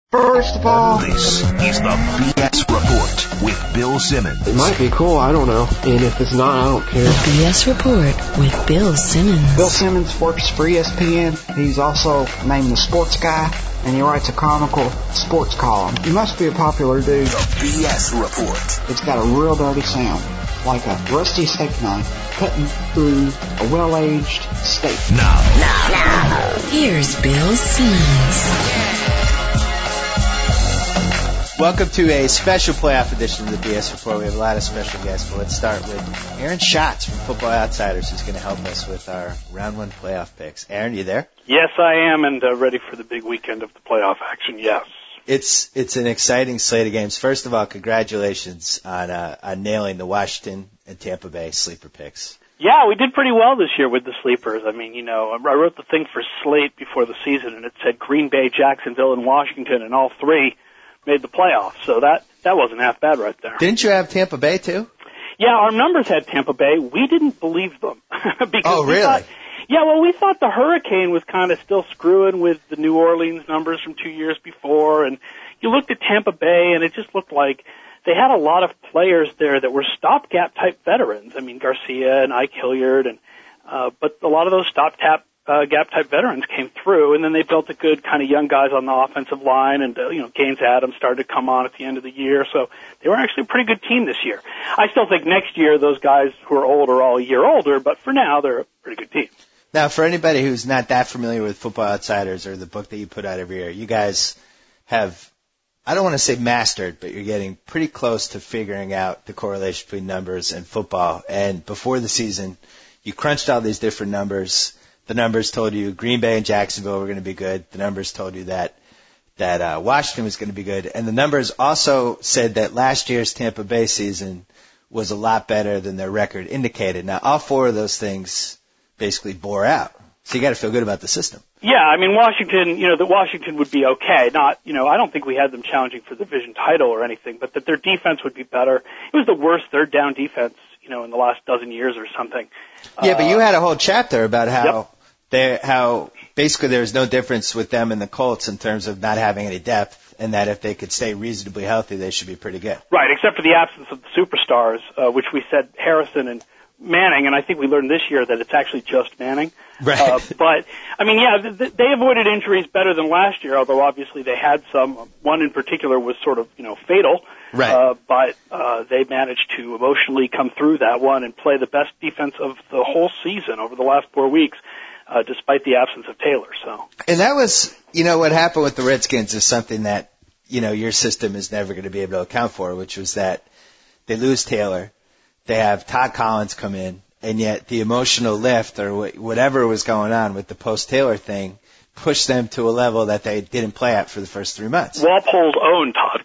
First of all, this is the BS Report with Bill Simmons. It might be cool, I don't know. And if it's not, I don't care. The BS Report with Bill Simmons. Bill Simmons works for ESPN. He's also named the Sports Guy, and he writes a comical sports column. He must be a popular dude. The BS Report. It's got a real dirty sound, like a rusty steak knife cutting through a well-aged steak. Now. Here's Bill Simmons. Welcome to a special playoff edition of the BS Report. We have a lot of special guests, but let's start with Aaron Schatz from Football Outsiders, who's going to help us with our round one playoff picks. Aaron, you there? Yes, I am, and ready for the big weekend of the playoff action, yes. It's an exciting slate of games. First of all, congratulations on nailing the Washington and Tampa Bay sleeper picks. Yeah, we did pretty well this year with the sleepers. I mean, I wrote the thing for Slate before the season, and it said Green Bay, Jacksonville, and Washington, and all three made the playoffs. So that wasn't half bad right there. Didn't you have Tampa Bay too? Yeah, our numbers had Tampa Bay. We didn't believe them. Oh, really? We thought the Hurricane was kind of still screwing with the New Orleans numbers from 2 years before, and you looked at Tampa Bay, and it just looked like they had a lot of players there that were stopgap type veterans. I mean, Garcia and Ike Hilliard, and but a lot of those stopgap type veterans came through, and then they built a good kind of young guys on the offensive line, and Gaines Adams started to come on at the end of the year, so they were actually a pretty good team this year. I still think next year those guys who are old are all a year older, but for now they're a pretty good team. Now, for anybody who's not that familiar with Football Outsiders or the book that you put out every year, you guys have, I don't want to say mastered, but you're getting pretty close to figuring out the correlation between numbers and football. And before the season, you crunched all these different numbers. The numbers told you Green Bay and Jacksonville were going to be good. The numbers told you that Washington was going to be good. And the numbers also said that last year's Tampa Bay season was a lot better than their record indicated. Now, all four of those things basically bore out. So you got to feel good about the system. Yeah, I mean, Washington would be okay. Not, I don't think we had them challenging for the division title or anything, but that their defense would be better. It was the worst third down defense, in the last dozen years or something. Yeah, but you had a whole chapter about how basically there was no difference with them and the Colts in terms of not having any depth, and that if they could stay reasonably healthy, they should be pretty good. Right, except for the absence of the superstars, which we said Harrison and Manning, and I think we learned this year that it's actually just Manning. Right. But, I mean, they avoided injuries better than last year, although obviously they had some. One in particular was sort of, fatal. Right. But they managed to emotionally come through that one and play the best defense of the whole season over the last 4 weeks, despite the absence of Taylor. So. And that was, what happened with the Redskins is something that, your system is never going to be able to account for, which was that they lose Taylor. They have Todd Collins come in, and yet the emotional lift or whatever was going on with the post-Taylor thing pushed them to a level that they didn't play at for the first 3 months. Walpole's own Todd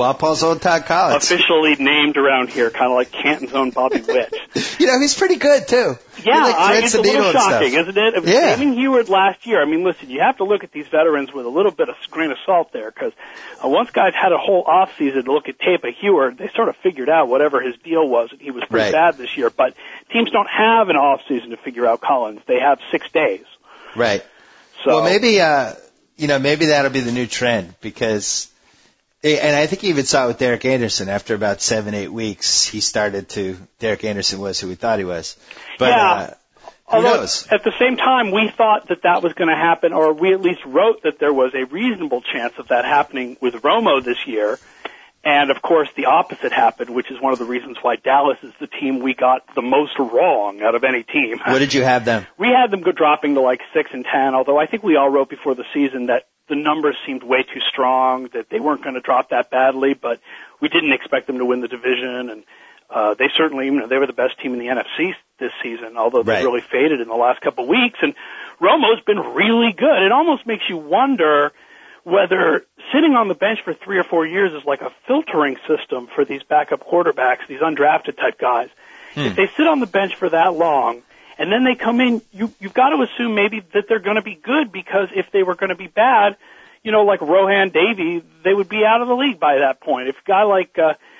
Collins. Officially named around here, kind of like Canton's own Bobby Witt. He's pretty good, too. Yeah, it's a little shocking, isn't it? It was Damon Heward last year. I mean, listen, you have to look at these veterans with a little bit of grain of salt there, because once guys had a whole off-season to look at tape of Heward, they sort of figured out whatever his deal was, and he was pretty bad this year. But teams don't have an off-season to figure out Collins. They have 6 days. Right. So, well, maybe, maybe that'll be the new trend, because, and I think you even saw it with Derek Anderson. After about 7-8 weeks, Derek Anderson was who we thought he was. But, who knows? At the same time, we thought that was going to happen, or we at least wrote that there was a reasonable chance of that happening with Romo this year. And, of course, the opposite happened, which is one of the reasons why Dallas is the team we got the most wrong out of any team. What did you have them? We had them dropping to like 6-10, although I think we all wrote before the season that the numbers seemed way too strong, that they weren't going to drop that badly, but we didn't expect them to win the division. And they certainly, they were the best team in the NFC this season, although they really faded in the last couple of weeks. And Romo's been really good. It almost makes you wonder whether sitting on the bench for 3 or 4 years is like a filtering system for these backup quarterbacks, these undrafted type guys. If they sit on the bench for that long and then they come in, you've got to assume maybe that they're going to be good, because if they were going to be bad, like Rohan Davey, they would be out of the league by that point. If a guy like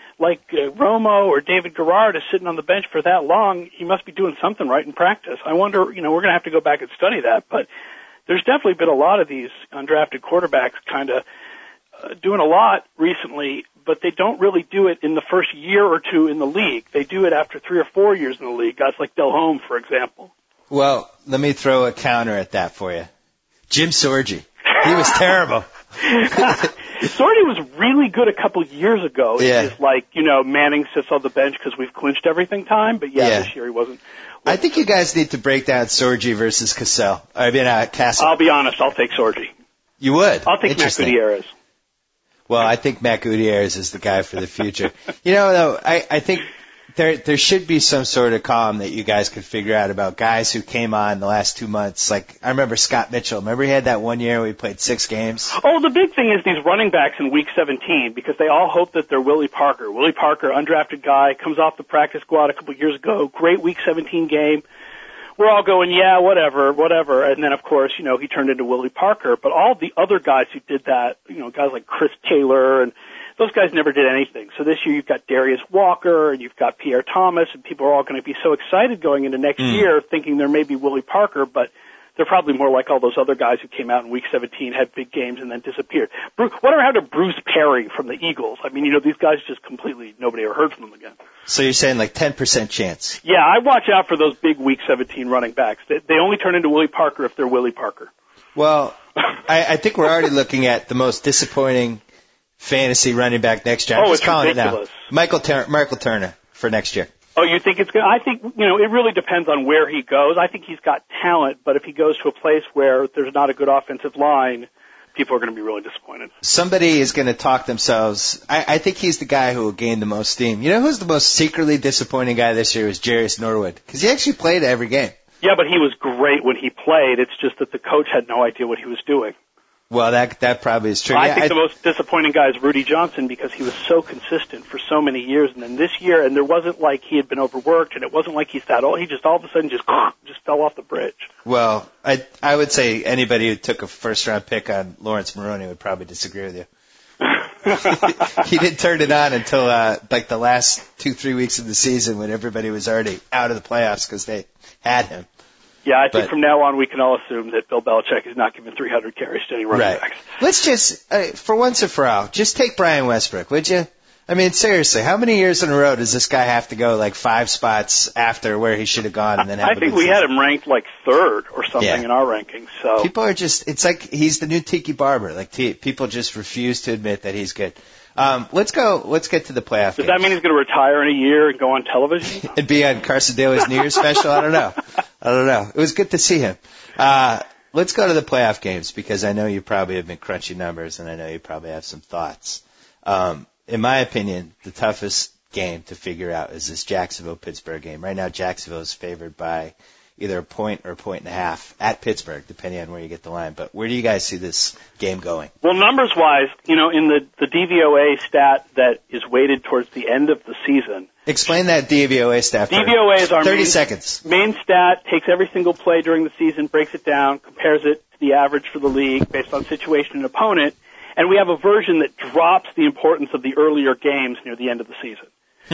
Romo or David Garrard is sitting on the bench for that long, he must be doing something right in practice. I wonder, we're going to have to go back and study that, but there's definitely been a lot of these undrafted quarterbacks kind of doing a lot recently, but they don't really do it in the first year or two in the league. They do it after 3 or 4 years in the league. Guys like Del Home, for example. Well, let me throw a counter at that for you. Jim Sorgi. He was terrible. Sorgi was really good a couple years ago. Yeah. It's like, Manning sits on the bench because we've clinched everything time, but this year he wasn't. I think you guys need to break down Sorgi versus Castle. Castle. I'll be honest, I'll take Sorgi. You would? I'll take Matt Gutierrez. Well, I think Matt Gutierrez is the guy for the future. Though, I think there should be some sort of column that you guys could figure out about guys who came on the last 2 months. Like, I remember Scott Mitchell. Remember he had that 1 year where he played 6 games? Oh, the big thing is these running backs in Week 17, because they all hope that they're Willie Parker. Willie Parker, undrafted guy, comes off the practice squad a couple years ago. Great Week 17 game. We're all going, yeah, whatever. And then, of course, he turned into Willie Parker. But all the other guys who did that, guys like Chris Taylor, and those guys never did anything. So this year you've got Darius Walker, and you've got Pierre Thomas, and people are all going to be so excited going into next year thinking there may be Willie Parker, but they're probably more like all those other guys who came out in Week 17, had big games, and then disappeared. Whatever happened to Bruce Perry from the Eagles? I mean, these guys just completely, nobody ever heard from them again. So you're saying like 10% chance? Yeah, I watch out for those big Week 17 running backs. They only turn into Willie Parker if they're Willie Parker. Well, I think we're already looking at the most disappointing fantasy running back next year. I'm just calling ridiculous. it now. Michael Turner for next year. Oh, you think it's good? I think, it really depends on where he goes. I think he's got talent, but if he goes to a place where there's not a good offensive line, people are going to be really disappointed. Somebody is going to talk themselves. I think he's the guy who will gain the most steam. You know who's the most secretly disappointing guy this year is Jarius Norwood, because he actually played every game. Yeah, but he was great when he played. It's just that the coach had no idea what he was doing. Well, that probably is true. I think the most disappointing guy is Rudy Johnson because he was so consistent for so many years, and then this year, and there wasn't like he had been overworked, and it wasn't like he's that old. He just all of a sudden just fell off the bridge. Well, I would say anybody who took a first-round pick on Lawrence Maroney would probably disagree with you. He didn't turn it on until like the last 2-3 weeks of the season when everybody was already out of the playoffs because they had him. Yeah, I think from now on we can all assume that Bill Belichick is not giving 300 carries to any running backs. Let's just, for once and for all, just take Brian Westbrook, would you? I mean, seriously, how many years in a row does this guy have to go like 5 spots after where he should have gone and then have I think we had him ranked like 3rd or something in our rankings. So people are just, it's like he's the new Tiki Barber. Like people just refuse to admit that he's good. Let's get to the playoff Does that mean he's going to retire in a year and go on television? And be on Carson Daly's New Year's special? I don't know. It was good to see him. Let's go to the playoff games because I know you probably have been crunching numbers and I know you probably have some thoughts. In my opinion, the toughest game to figure out is this Jacksonville-Pittsburgh game. Right now, Jacksonville is favored by either a point or a point and a half at Pittsburgh, depending on where you get the line. But where do you guys see this game going? Well, numbers-wise, in the DVOA stat that is weighted towards the end of the season. Explain that DVOA stat. DVOA is our 30 seconds. Main stat, takes every single play during the season, breaks it down, compares it to the average for the league based on situation and opponent, and we have a version that drops the importance of the earlier games near the end of the season.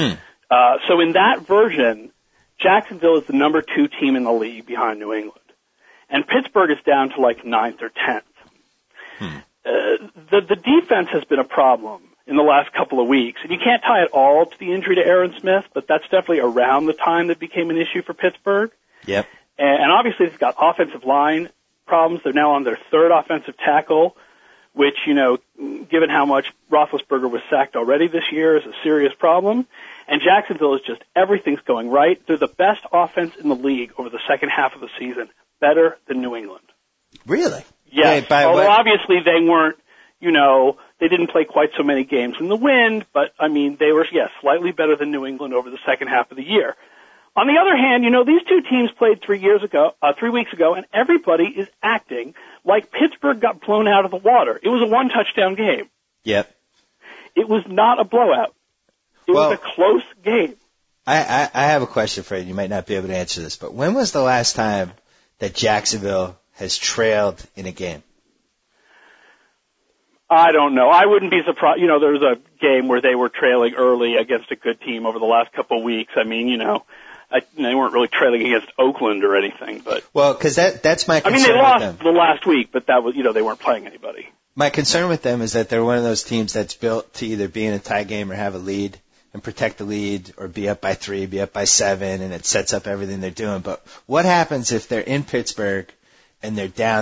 So in that version, Jacksonville is the number 2 team in the league behind New England. And Pittsburgh is down to like 9th or 10th. The defense has been a problem in the last couple of weeks. And you can't tie it all to the injury to Aaron Smith, but that's definitely around the time that became an issue for Pittsburgh. Yep. And obviously they've got offensive line problems. They're now on their 3rd offensive tackle, which, given how much Roethlisberger was sacked already this year, is a serious problem. And Jacksonville is just, everything's going right. They're the best offense in the league over the second half of the season, better than New England. Really? Yes. Although obviously they weren't, they didn't play quite so many games in the wind, but I mean, they were, slightly better than New England over the second half of the year. On the other hand, these two teams played 3 weeks ago, and everybody is acting like Pittsburgh got blown out of the water. It was a 1-touchdown game. Yep. It was not a blowout. It was a close game. I have a question for you. You might not be able to answer this, but when was the last time that Jacksonville has trailed in a game? I don't know. I wouldn't be surprised. There was a game where they were trailing early against a good team over the last couple of weeks. I mean, they weren't really trailing against Oakland or anything, but. Well, because that's my concern. I mean, they lost the last week, but that was, they weren't playing anybody. My concern with them is that they're one of those teams that's built to either be in a tie game or have a lead and protect the lead, or be up by 3, be up by 7, and it sets up everything they're doing. But what happens if they're in Pittsburgh and they're down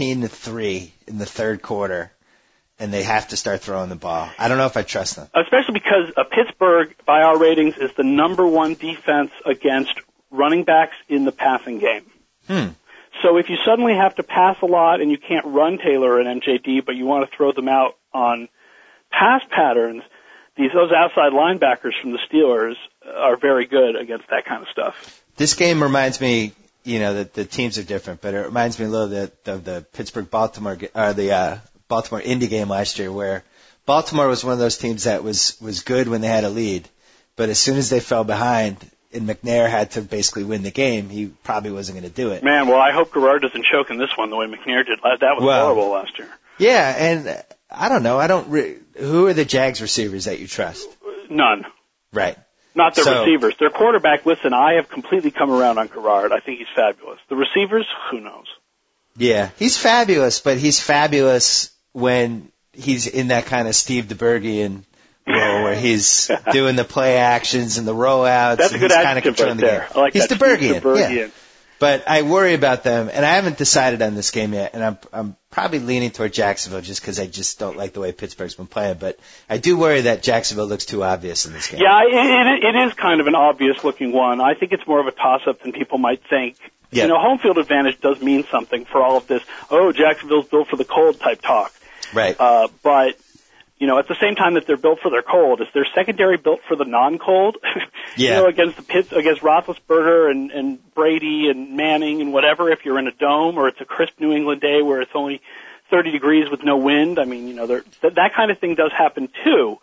13-3 in the third quarter and they have to start throwing the ball? I don't know if I trust them. Especially because Pittsburgh, by our ratings, is the number 1 defense against running backs in the passing game. So if you suddenly have to pass a lot and you can't run Taylor and MJD, but you want to throw them out on pass patterns, those outside linebackers from the Steelers are very good against that kind of stuff. This game reminds me, that the teams are different, but it reminds me a little bit of the Pittsburgh-Baltimore, or the Baltimore-Indy game last year, where Baltimore was one of those teams that was good when they had a lead, but as soon as they fell behind, and McNair had to basically win the game, he probably wasn't going to do it. Man, well, I hope Garrard doesn't choke in this one the way McNair did. That was horrible last year. Yeah, and I don't know. Who are the Jags receivers that you trust? None. Right. Not the receivers. Their quarterback, listen, I have completely come around on Garrard. I think he's fabulous. The receivers, who knows? Yeah, he's fabulous, but he's fabulous when he's in that kind of Steve DeBergian role where he's doing the play actions and the rollouts. That's a good adjective right there. I like he's that. DeBergian. Yeah. But I worry about them, and I haven't decided on this game yet, and I'm probably leaning toward Jacksonville just because I just don't like the way Pittsburgh's been playing. But I do worry that Jacksonville looks too obvious in this game. Yeah, it is kind of an obvious-looking one. I think it's more of a toss-up than people might think. Yep. Home field advantage does mean something for all of this, Jacksonville's built for the cold type talk. Right. But at the same time that they're built for their cold, is their secondary built for the non-cold? Yeah. Against against Roethlisberger and Brady and Manning and whatever, if you're in a dome or it's a crisp New England day where it's only 30 degrees with no wind, I mean, that kind of thing does happen too.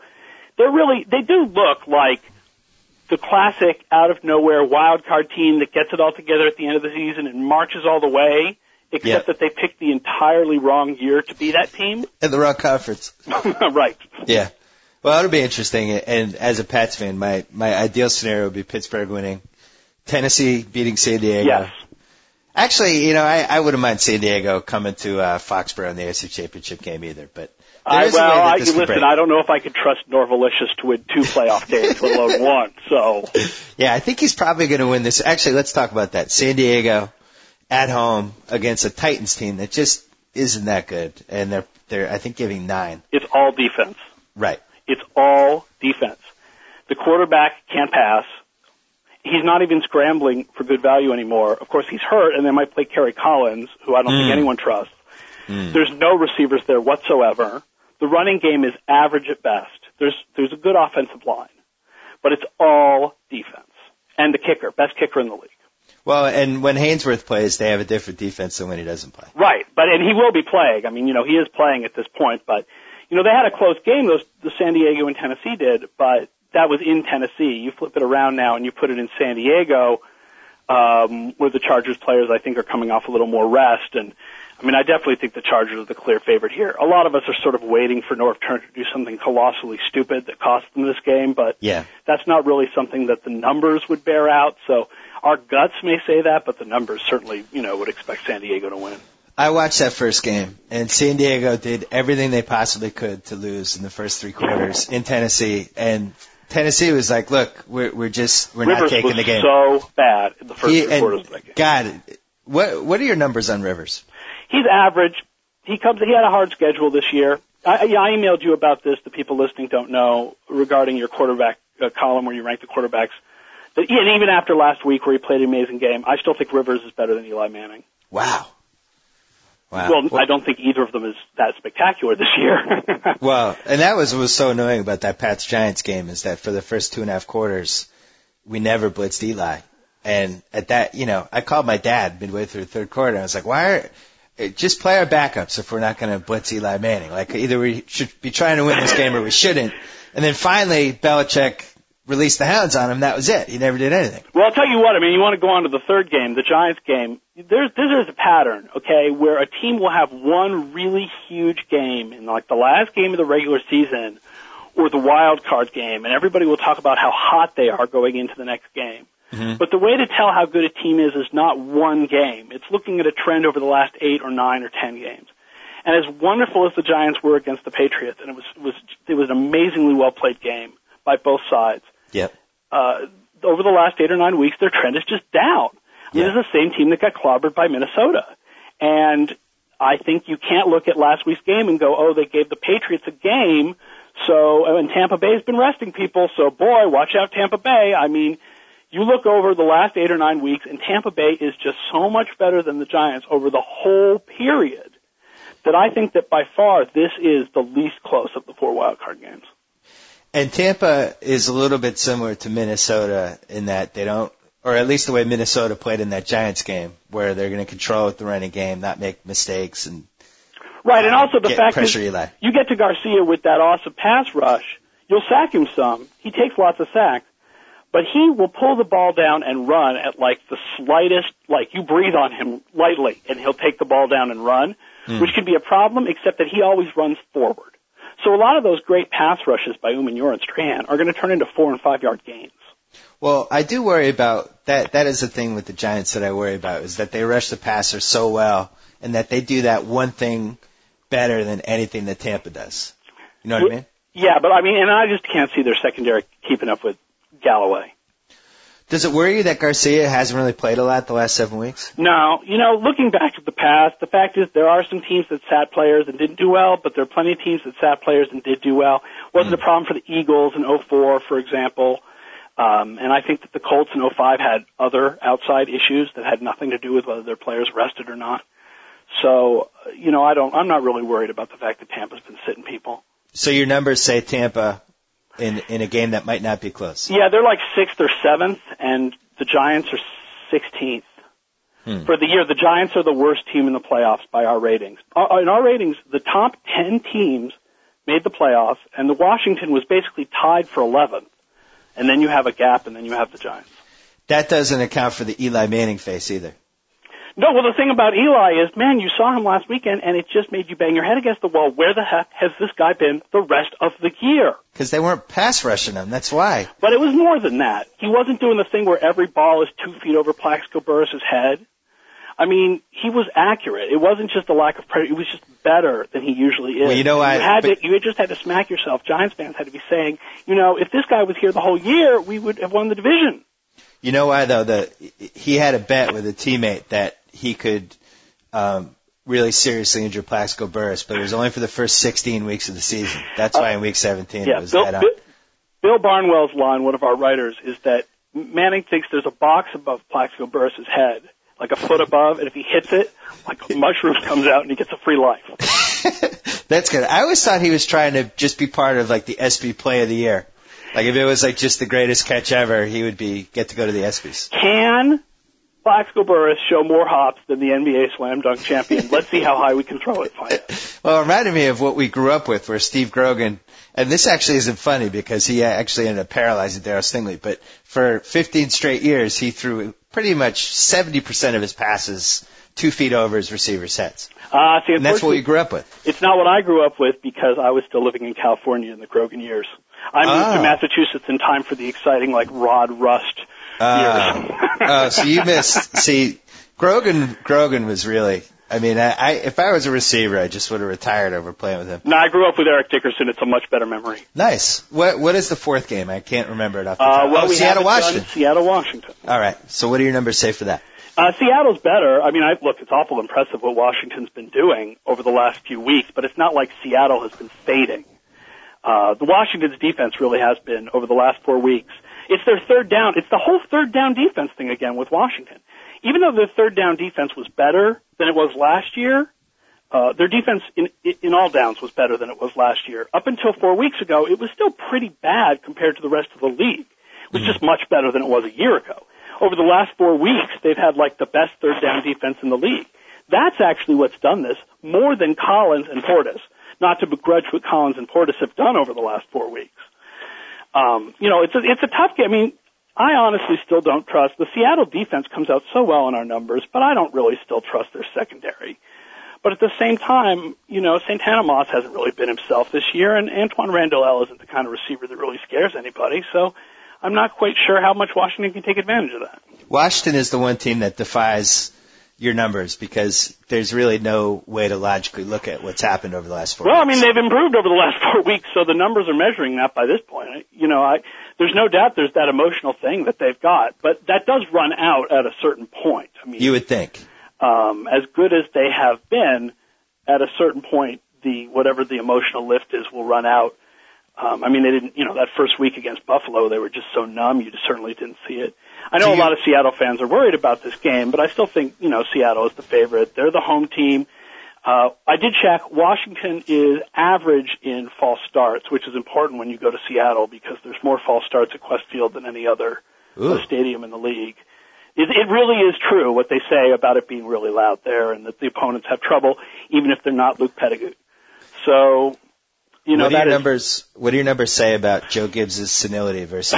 They do look like the classic out-of-nowhere wild card team that gets it all together at the end of the season and marches all the way, except that they picked the entirely wrong year to be that team. And the wrong conference. Right. Yeah. Well, it'll be interesting. And as a Pats fan, my ideal scenario would be Pittsburgh winning, Tennessee beating San Diego. Yes. Actually, I wouldn't mind San Diego coming to Foxborough in the AFC Championship game either. But listen, I don't know if I could trust Norvalicious to win 2 playoff games, let alone 1. So. Yeah, I think he's probably going to win this. Actually, let's talk about that. San Diego at home against a Titans team that just isn't that good, and they're I think giving 9. It's all defense. Right. It's all defense. The quarterback can't pass. He's not even scrambling for good value anymore. Of course, he's hurt, and they might play Kerry Collins, who I don't think anyone trusts. There's no receivers there whatsoever. The running game is average at best. There's a good offensive line, but it's all defense. And the kicker, best kicker in the league. Well, and when Hainsworth plays, they have a different defense than when he doesn't play. Right, and he will be playing. I mean, he is playing at this point, but they had a close game, the San Diego and Tennessee did, but that was in Tennessee. You flip it around now and you put it in San Diego, where the Chargers players, I think, are coming off a little more rest. And, I mean, I definitely think the Chargers are the clear favorite here. A lot of us are sort of waiting for Norv Turner to do something colossally stupid that cost them this game, but that's not really something that the numbers would bear out. So our guts may say that, but the numbers certainly, would expect San Diego to win. I watched that first game, and San Diego did everything they possibly could to lose in the first 3 quarters in Tennessee, and Tennessee was like, "Look, we're not taking the game." Rivers was so bad in the first 3 quarters of that game. God, what are your numbers on Rivers? He's average. He had a hard schedule this year. I emailed you about this. The people listening don't know regarding your quarterback column where you rank the quarterbacks. And even after last week where he played an amazing game, I still think Rivers is better than Eli Manning. Wow. Well, I don't think either of them is that spectacular this year. Well, and that was what was so annoying about that Pats-Giants game is that for the first 2.5 quarters, we never blitzed Eli. And at that, I called my dad midway through the third quarter. And I was like, just play our backups if we're not going to blitz Eli Manning. Like, either we should be trying to win this game or we shouldn't. And then finally, Belichick released the hounds on him. That was it. He never did anything. Well, I'll tell you what. I mean, you want to go on to the third game, the Giants game. This is a pattern, okay, where a team will have one really huge game in like the last game of the regular season or the wild card game, and everybody will talk about how hot they are going into the next game. Mm-hmm. But the way to tell how good a team is not one game. It's looking at a trend over the last 8 or 9 or 10 games. And as wonderful as the Giants were against the Patriots, and it was an amazingly well played game by both sides. Yep. Over the last 8 or 9 weeks, their trend is just down. I mean, This is the same team that got clobbered by Minnesota. And I think you can't look at last week's game and go, oh, they gave the Patriots a game, and Tampa Bay's been resting people, so boy, watch out Tampa Bay. I mean, you look over the last 8 or 9 weeks, and Tampa Bay is just so much better than the Giants over the whole period that I think that by far this is the least close of the 4 wildcard games. And Tampa is a little bit similar to Minnesota in that they don't, or at least the way Minnesota played in that Giants game, where they're going to control the running game, not make mistakes, and right. And also the fact pressure is, Eli. You get to Garcia with that awesome pass rush, you'll sack him some. He takes lots of sacks, but he will pull the ball down and run at like the slightest, like you breathe on him lightly, and he'll take the ball down and run, which can be a problem, except that he always runs forward. So a lot of those great pass rushes by Umenyiora and Strahan are going to turn into 4 and 5 yard gains. Well, I do worry about that. That is the thing with the Giants that I worry about, is that they rush the passer so well, and that they do that one thing better than anything that Tampa does. You know what I mean? Yeah, but I mean, and I just can't see their secondary keeping up with Galloway. Does it worry you that Garcia hasn't really played a lot the last 7 weeks? No. You know, looking back at the past, the fact is there are some teams that sat players and didn't do well, but there are plenty of teams that sat players and did do well. Wasn't a problem for the Eagles in 2004, for example. And I think that the Colts in 2005 had other outside issues that had nothing to do with whether their players rested or not. So, you know, I'm not really worried about the fact that Tampa's been sitting people. So your numbers say Tampa in a game that might not be close. Yeah, they're like 6th or 7th, and the Giants are 16th. For the year, the Giants are the worst team in the playoffs by our ratings. In our ratings, the top 10 teams made the playoffs, and the Washington was basically tied for 11th. And then you have a gap, and then you have the Giants. That doesn't account for the Eli Manning face either. No, well, the thing about Eli is, man, you saw him last weekend, and it just made you bang your head against the wall. Where the heck has this guy been the rest of the year? Because they weren't pass rushing him, that's why. But it was more than that. He wasn't doing the thing where every ball is 2 feet over Plaxico Burress' head. I mean, he was accurate. It wasn't just a lack of pressure. It was just better than he usually is. Well, you know, you just had to smack yourself. Giants fans had to be saying, you know, if this guy was here the whole year, we would have won the division. You know why, though? He had a bet with a teammate that he could really seriously injure Plaxico Burress, but it was only for the first 16 weeks of the season. That's why in week 17 it was dead on. Bill Barnwell's line, one of our writers, is that Manning thinks there's a box above Plaxico Burress' head, like a foot above, and if he hits it, like a mushroom comes out and he gets a free life. That's good. I always thought he was trying to just be part of like the ESPY Play of the Year. Like if it was like just the greatest catch ever, he would get to go to the ESPYs. Can Plaxico Burress show more hops than the NBA Slam Dunk champion? Let's see how high we can throw it. Well, it reminded me of what we grew up with, where Steve Grogan, and this actually isn't funny because he actually ended up paralyzing Darryl Stingley, but for 15 straight years, he threw pretty much 70% of his passes 2 feet over his receiver's heads. And that's what we grew up with. It's not what I grew up with because I was still living in California in the Grogan years. I moved to Massachusetts in time for the exciting, like, Rod Rust years. So you missed. See, Grogan was really, I mean, if I was a receiver, I just would have retired over playing with him. No, I grew up with Eric Dickerson. It's a much better memory. Nice. What is the fourth game? I can't remember it off the top. Seattle-Washington. Seattle-Washington. All right. So what do your numbers say for that? Seattle's better. I mean, look, it's awful impressive what Washington's been doing over the last few weeks, but it's not like Seattle has been fading. The Washington's defense really has been over the last 4 weeks. It's their third down. It's the whole third down defense thing again with Washington. Even though their third down defense was better than it was last year, their defense in all downs was better than it was last year. Up until 4 weeks ago, it was still pretty bad compared to the rest of the league. It was just much better than it was a year ago. Over the last 4 weeks, they've had like the best third down defense in the league. That's actually what's done this more than Collins and Portis. Not to begrudge what Collins and Portis have done over the last 4 weeks. You know, it's a tough game. I mean, I honestly still don't trust. The Seattle defense comes out so well in our numbers, but I don't really still trust their secondary. But at the same time, you know, Santana Moss hasn't really been himself this year, and Antoine Randall isn't the kind of receiver that really scares anybody. So I'm not quite sure how much Washington can take advantage of that. Washington is the one team that defies your numbers because there's really no way to logically look at what's happened over the last 4 weeks. Well, I mean, they've improved over the last 4 weeks, so the numbers are measuring that by this point. There's no doubt there's that emotional thing that they've got, but that does run out at a certain point. I mean, you would think. As good as they have been, at a certain point, whatever the emotional lift is will run out. I mean, they didn't, that first week against Buffalo, they were just so numb, you just certainly didn't see it. I know a lot of Seattle fans are worried about this game, but I still think, Seattle is the favorite. They're the home team. I did check. Washington is average in false starts, which is important when you go to Seattle because there's more false starts at Qwest Field than any other stadium in the league. It really is true what they say about it being really loud there and that the opponents have trouble, even if they're not Luke Pettigrew. So, what do your numbers say about Joe Gibbs' senility versus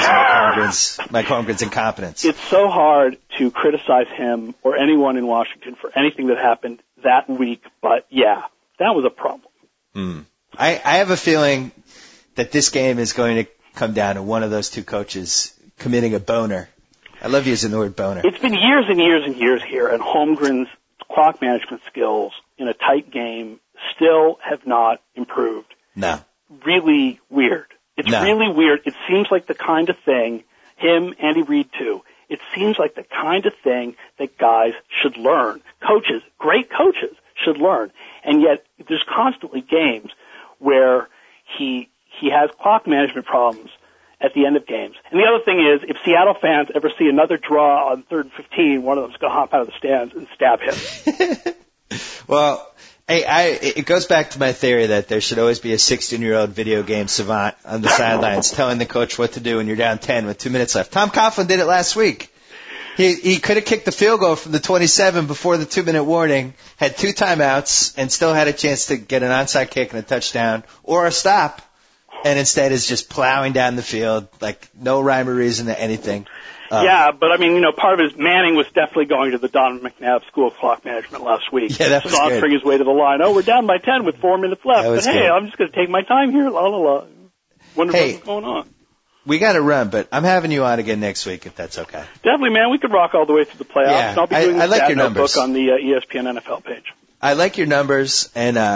Mike Holmgren's incompetence? It's so hard to criticize him or anyone in Washington for anything that happened that week, but yeah, that was a problem. I have a feeling that this game is going to come down to one of those two coaches committing a boner. I love using the word boner. It's been years and years and years here, and Holmgren's clock management skills in a tight game still have not improved. No. Really weird. It's really weird. It seems like the kind of thing, him, Andy Reid too, it seems like the kind of thing that guys should learn. Coaches, great coaches, should learn. And yet there's constantly games where he has clock management problems at the end of games. And the other thing is, if Seattle fans ever see another draw on 3rd and 15, one of them's going to hop out of the stands and stab him. Well, it goes back to my theory that there should always be a 16-year-old video game savant on the sidelines telling the coach what to do when you're down 10 with 2 minutes left. Tom Coughlin did it last week. He could have kicked the field goal from the 27 before the 2-minute warning, had 2 timeouts, and still had a chance to get an onside kick and a touchdown or a stop, and instead is just plowing down the field like no rhyme or reason to anything. Yeah, but I mean, part of his Manning was definitely going to the Donovan McNabb School of Clock Management last week. Yeah, that was good. Sauntering his way to the line. Oh, we're down by 10 with 4 minutes left. But hey, I'm just going to take my time here. La la la. Wonder what's going on. We got to run, but I'm having you on again next week if that's okay. Definitely, man. We could rock all the way through the playoffs. Yeah, and I'll be doing the like stat your notebook numbers on the ESPN NFL page. I like your numbers,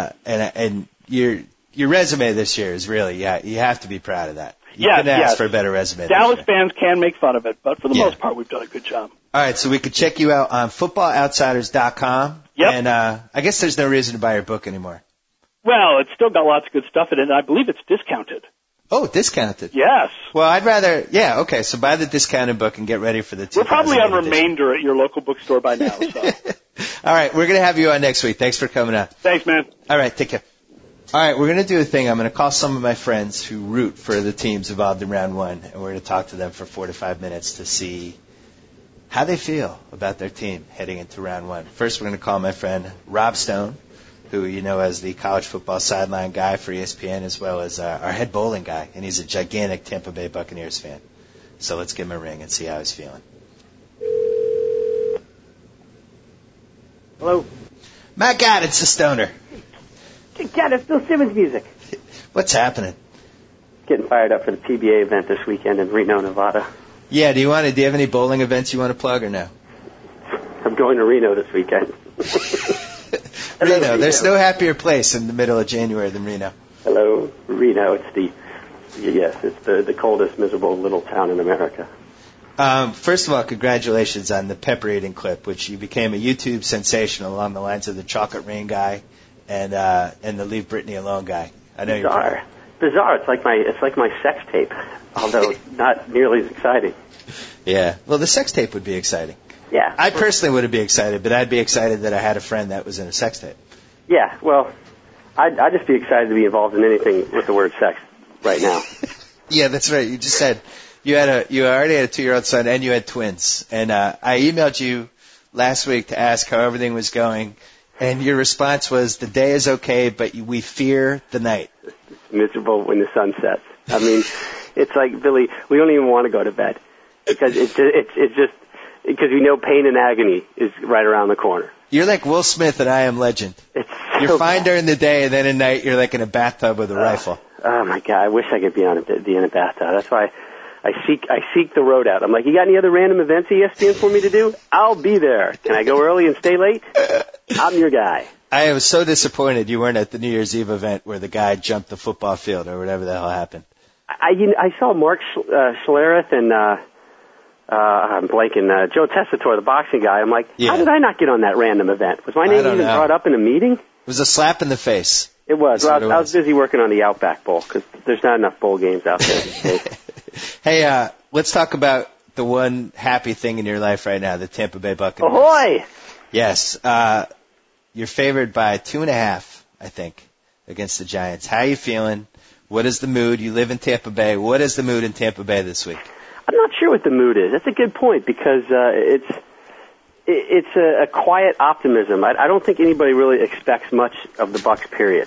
and your resume this year is really, you have to be proud of that. You couldn't ask for a better resume. Dallas fans can make fun of it, but for the most part, we've done a good job. All right, so we could check you out on footballoutsiders.com. Yep. And I guess there's no reason to buy your book anymore. Well, it's still got lots of good stuff in it, and I believe it's discounted. Oh, discounted. Yes. Well, I'd rather, okay, so buy the discounted book and get ready for the 2008 We're probably on edition. remainder at your local bookstore by now. So. All right, we're going to have you on next week. Thanks for coming on. Thanks, man. All right, take care. All right, we're going to do a thing. I'm going to call some of my friends who root for the teams involved in round one, and we're going to talk to them for 4 to 5 minutes to see how they feel about their team heading into round one. First, we're going to call my friend Rob Stone, who you know as the college football sideline guy for ESPN, as well as our head bowling guy, and he's a gigantic Tampa Bay Buccaneers fan. So let's give him a ring and see how he's feeling. Hello? My God, it's the Stoner. God, it's Bill Simmons music. What's happening? Getting fired up for the PBA event this weekend in Reno, Nevada. Yeah, do you have any bowling events you want to plug or no? I'm going to Reno this weekend. Reno, there's no happier place in the middle of January than Reno. Hello, Reno. It's the coldest, miserable little town in America. First of all, congratulations on the pepper eating clip, which you became a YouTube sensation along the lines of the Chocolate Rain guy and the Leave Britney Alone guy. I know you're bizarre. It's like my sex tape, although not nearly as exciting. Yeah. Well, the sex tape would be exciting. Yeah. I personally wouldn't be excited, but I'd be excited that I had a friend that was in a sex tape. Yeah. Well, I'd just be excited to be involved in anything with the word sex right now. Yeah, that's right. You just said you already had a 2-year-old son and you had twins, and I emailed you last week to ask how everything was going. And your response was, the day is okay, but we fear the night. It's miserable when the sun sets. I mean, it's like, Billy, we don't even want to go to bed because it's just because we know pain and agony is right around the corner. You're like Will Smith in I Am Legend. You're fine during the day, and then at night you're like in a bathtub with a rifle. Oh, my God. I wish I could be in a bathtub. That's why I seek the road out. I'm like, you got any other random events at ESPN for me to do? I'll be there. Can I go early and stay late? I'm your guy. I was so disappointed you weren't at the New Year's Eve event where the guy jumped the football field or whatever the hell happened. I saw Mark Schlereth and I'm blanking, Joe Tessitore, the boxing guy. I'm like, How did I not get on that random event? Was my name even brought up in a meeting? It was a slap in the face. It was. Well, I was busy working on the Outback Bowl because there's not enough bowl games out there these days. Hey, let's talk about the one happy thing in your life right now, the Tampa Bay Buccaneers. Ahoy! Yes. You're favored by 2.5, I think, against the Giants. How are you feeling? What is the mood? You live in Tampa Bay. What is the mood in Tampa Bay this week? I'm not sure what the mood is. That's a good point because it's a quiet optimism. I don't think anybody really expects much of the Bucs, period.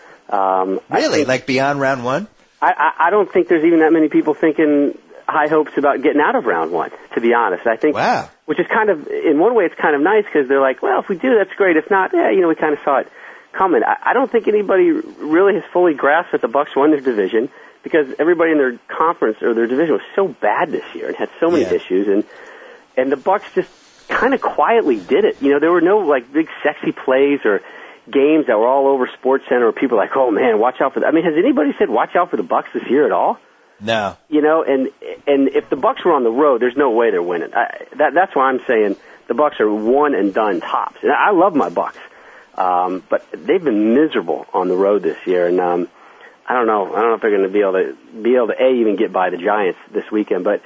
Really? Like beyond round one? I don't think there's even that many people thinking high hopes about getting out of round one, to be honest. I think, wow. Which is kind of, in one way, it's kind of nice because they're like, well, if we do, that's great. If not, we kind of saw it coming. I don't think anybody really has fully grasped that the Bucs won their division because everybody in their conference or their division was so bad this year and had so many issues, and the Bucs just kind of quietly did it. There were no like big sexy plays or games that were all over SportsCenter where people were like, oh man, watch out for that. I mean, has anybody said watch out for the Bucs this year at all? No. And if the Bucs were on the road, there's no way they're winning. That's why I'm saying the Bucs are one and done tops. And I love my Bucs, but they've been miserable on the road this year. And I don't know if they're going to be able to even get by the Giants this weekend. But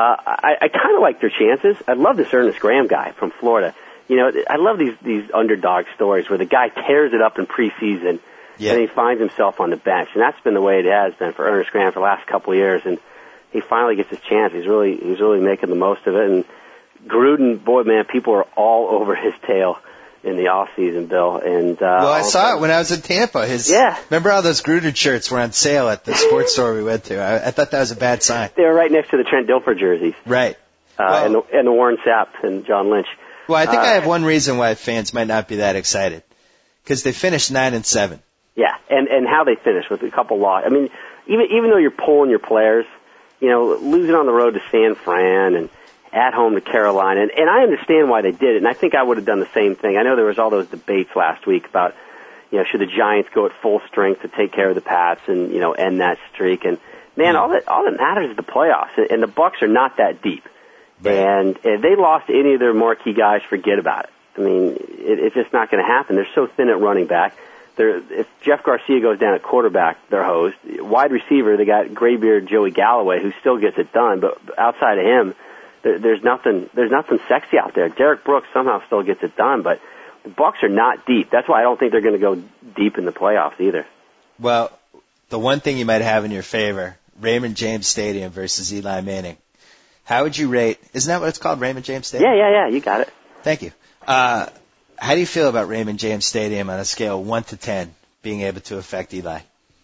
I kind of like their chances. I love this Ernest Graham guy from Florida. I love these underdog stories where the guy tears it up in preseason. And he finds himself on the bench, and that's been the way it has been for Ernest Graham for the last couple of years. And he finally gets his chance. He's really making the most of it. And Gruden, boy, man, people are all over his tail in the off season, Bill. And I saw it when I was in Tampa. Remember how those Gruden shirts were on sale at the sports store we went to? I thought that was a bad sign. They were right next to the Trent Dilfer jerseys, right? And the Warren Sapp and John Lynch. Well, I think I have one reason why fans might not be that excited because they finished 9-7. Yeah, and how they finished with a couple losses. I mean, even though you're pulling your players, losing on the road to San Fran and at home to Carolina, and I understand why they did it, and I think I would have done the same thing. I know there was all those debates last week about, should the Giants go at full strength to take care of the Pats and, end that streak. And, man, all that matters is the playoffs, and the Bucs are not that deep. Right. And if they lost any of their marquee guys, forget about it. I mean, it's just not going to happen. They're so thin at running back. If Jeff Garcia goes down at quarterback, they're hosed. Wide receiver, they got graybeard Joey Galloway, who still gets it done, but outside of him, there's nothing sexy out there. Derek Brooks somehow still gets it done, but the Bucs are not deep. That's why I don't think they're going to go deep in the playoffs either. Well, the one thing you might have in your favor, Raymond James Stadium versus Eli Manning. How would you rate? Isn't that what it's called, Raymond James Stadium? Yeah, you got it. Thank you. How do you feel about Raymond James Stadium on a scale of 1 to 10 being able to affect Eli?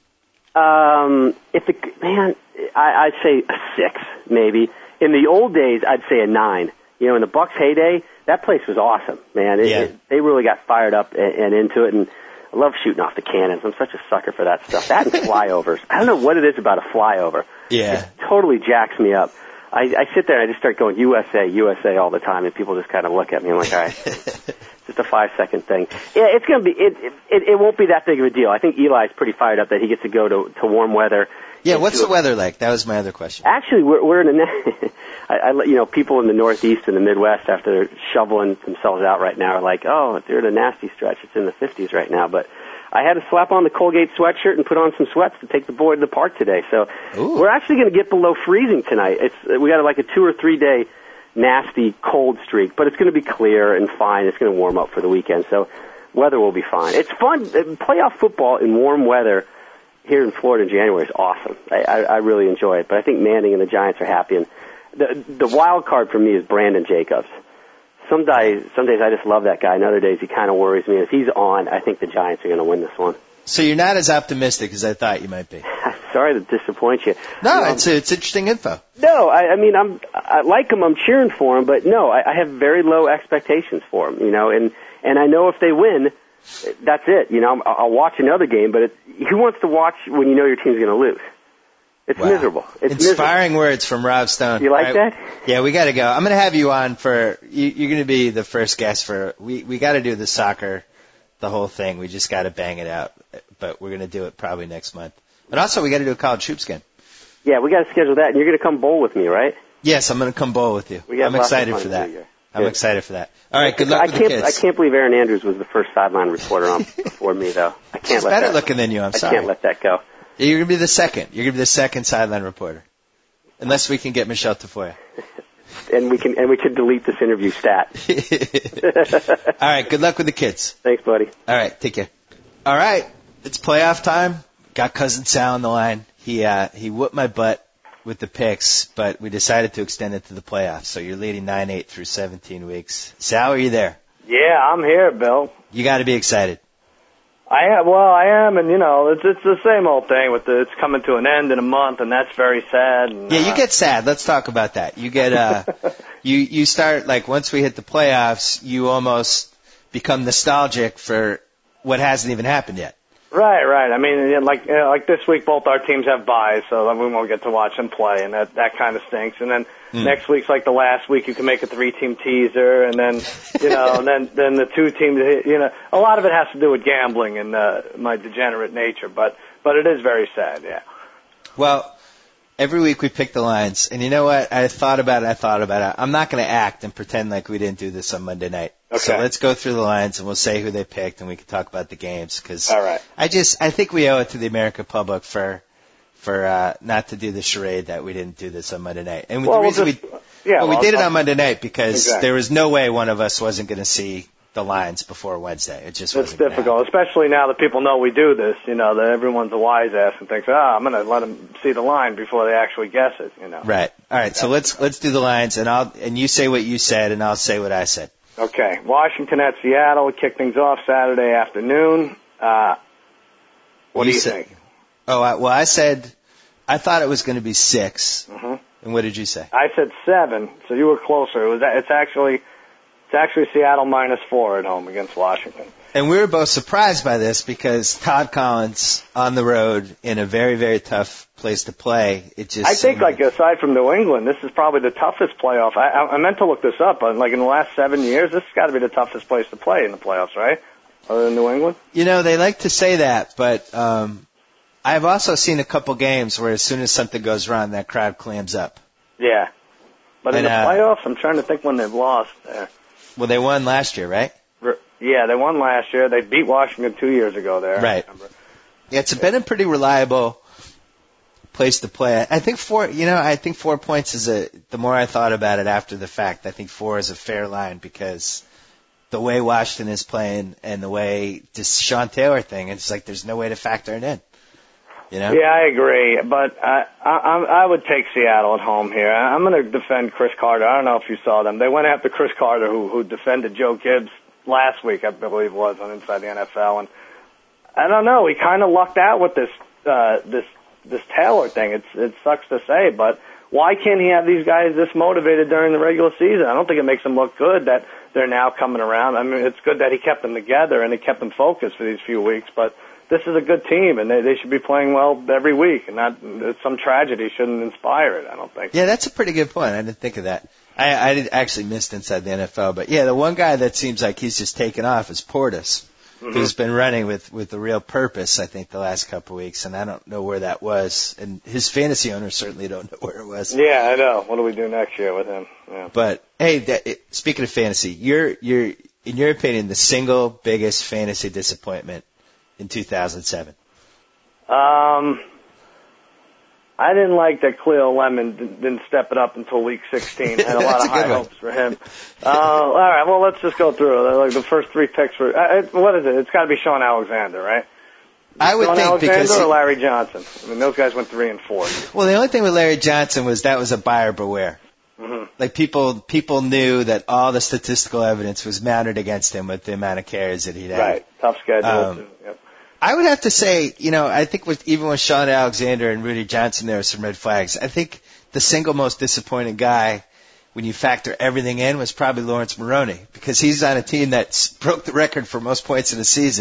I'd say a 6, maybe. In the old days, I'd say a 9. In the Bucs' heyday, that place was awesome, man. They really got fired up and into it, and I love shooting off the cannons. I'm such a sucker for that stuff. That and flyovers. I don't know what it is about a flyover. Yeah. It totally jacks me up. I sit there and I just start going USA, USA all the time, and people just kind of look at me. I'm like, all right, just a 5-second thing. Yeah, it's going to be, it won't be that big of a deal. I think Eli's pretty fired up that he gets to go to warm weather. Yeah, what's the weather like? That was my other question. Actually, we're in a, people in the Northeast and the Midwest, after they're shoveling themselves out right now, are like, oh, they're in a nasty stretch. It's in the 50s right now, but I had to slap on the Colgate sweatshirt and put on some sweats to take the boy to the park today. So We're actually going to get below freezing tonight. We got like a 2 or 3 day nasty cold streak, but it's going to be clear and fine. It's going to warm up for the weekend, so weather will be fine. It's fun. Playoff football in warm weather here in Florida in January is awesome. I really enjoy it, but I think Manning and the Giants are happy. And the wild card for me is Brandon Jacobs. Some days I just love that guy, and other days he kind of worries me. If he's on, I think the Giants are going to win this one. So you're not as optimistic as I thought you might be. Sorry to disappoint you. No, it's interesting info. No, I mean, I like him. I'm cheering for him, but no, I have very low expectations for him. And I know if they win, that's it. I'll watch another game, but who wants to watch when you know your team's going to lose? It's Wow. miserable. It's Inspiring words from Rob Stone. You like All that? Yeah, we got to go. I'm going to have you on you're going to be the first guest we got to do the soccer, the whole thing. We just got to bang it out. But we're going to do it probably next month. And also, we got to do a college hoops game. Yeah, we got to schedule that. And you're going to come bowl with me, right? Yes, I'm going to come bowl with you. I'm excited for that. I'm excited for that. All right, good luck with the kids. I can't believe Aaron Andrews was the first sideline reporter on before me, though. I can't He's let better that. looking than you. I'm sorry. I can't let that go. You're going to be the second. You're going to be the second sideline reporter, unless we can get Michelle Tafoya. And we can delete this interview stat. All right, good luck with the kids. Thanks, buddy. All right, take care. All right, it's playoff time. Got Cousin Sal on the line. He whooped my butt with the picks, but we decided to extend it to the playoffs. So you're leading 9-8 through 17 weeks. Sal, are you there? Yeah, I'm here, Bill. You got to be excited. I am, and it's the same old thing with it's coming to an end in a month, and that's very sad. And, yeah, you get sad. Let's talk about that. You get you start like once we hit the playoffs, you almost become nostalgic for what hasn't even happened yet. Right. I mean, like this week, both our teams have byes, so we won't get to watch them play, and that kind of stinks. And then next week's like the last week. You can make a 3-team teaser, and then and then the 2 teams. A lot of it has to do with gambling and my degenerate nature, but it is very sad. Yeah. Well, every week we pick the lines, and you know what? I thought about it. I'm not going to act and pretend like we didn't do this on Monday night. Okay. So let's go through the lines, and we'll say who they picked, and we can talk about the games. Cause all right. I think we owe it to the American public for not to do the charade that we didn't do this on Monday night. And the reason we did it on Monday night because there was no way one of us wasn't going to see the lines before Wednesday. It just wasn't difficult, especially now that people know we do this. That everyone's a wise ass and thinks, I'm going to let them see the line before they actually guess it. Right. All right. So let's do the lines, and you say what you said, and I'll say what I said. Okay. Washington at Seattle. We kick things off Saturday afternoon. What do you think? Oh, I said I thought it was going to be 6. Mm-hmm. And what did you say? I said 7, so you were closer. It's actually Seattle -4 at home against Washington. And we were both surprised by this because Todd Collins on the road in a very, very tough place to play. I think aside from New England, this is probably the toughest playoff. I meant to look this up, but in the last 7 years, this has got to be the toughest place to play in the playoffs, right? Other than New England? They like to say that, but I've also seen a couple games where as soon as something goes wrong, that crowd clams up. Yeah. But in the playoffs, I'm trying to think when they've lost there. Well, they won last year, right? Yeah, they won last year. They beat Washington 2 years ago there. Right. Yeah, it's been a pretty reliable place to play. I think 4 points is the more I thought about it after the fact, I think 4 is a fair line because the way Washington is playing and the way this Sean Taylor thing, it's like there's no way to factor it in. Yeah, I agree, but I would take Seattle at home here. I'm going to defend Chris Carter. I don't know if you saw them. They went after Chris Carter, who defended Joe Gibbs last week, I believe it was, on Inside the NFL, and I don't know. He kind of lucked out with this Taylor thing. It sucks to say, but why can't he have these guys this motivated during the regular season? I don't think it makes them look good that they're now coming around. I mean, it's good that he kept them together and he kept them focused for these few weeks, but this is a good team, and they should be playing well every week, and not some tragedy shouldn't inspire it, I don't think. Yeah, that's a pretty good point. I didn't think of that. I did actually missed Inside the NFL, but yeah, the one guy that seems like he's just taken off is Portis, who's been running with a real purpose, I think, the last couple of weeks, and I don't know where that was, and his fantasy owners certainly don't know where it was. Yeah, I know. What do we do next year with him? Yeah. But hey, speaking of fantasy, you're in your opinion the single biggest fantasy disappointment in 2007? I didn't like that Cleo Lemon didn't step it up until week 16. I had a lot of high hopes for him. All right, well, let's just go through it. Like the first 3 picks were, what is it? It's got to be Sean Alexander, right? I would Sean think Alexander because or Larry Johnson. I mean, those guys went 3 and 4. Well, the only thing with Larry Johnson was that was a buyer beware. Mm-hmm. Like people knew that all the statistical evidence was mounted against him with the amount of carries that he'd had. Right, tough schedule. Yep. I would have to say, I think even with Sean Alexander and Rudy Johnson, there were some red flags. I think the single most disappointing guy, when you factor everything in, was probably Lawrence Maroney, because he's on a team that broke the record for most points in a season,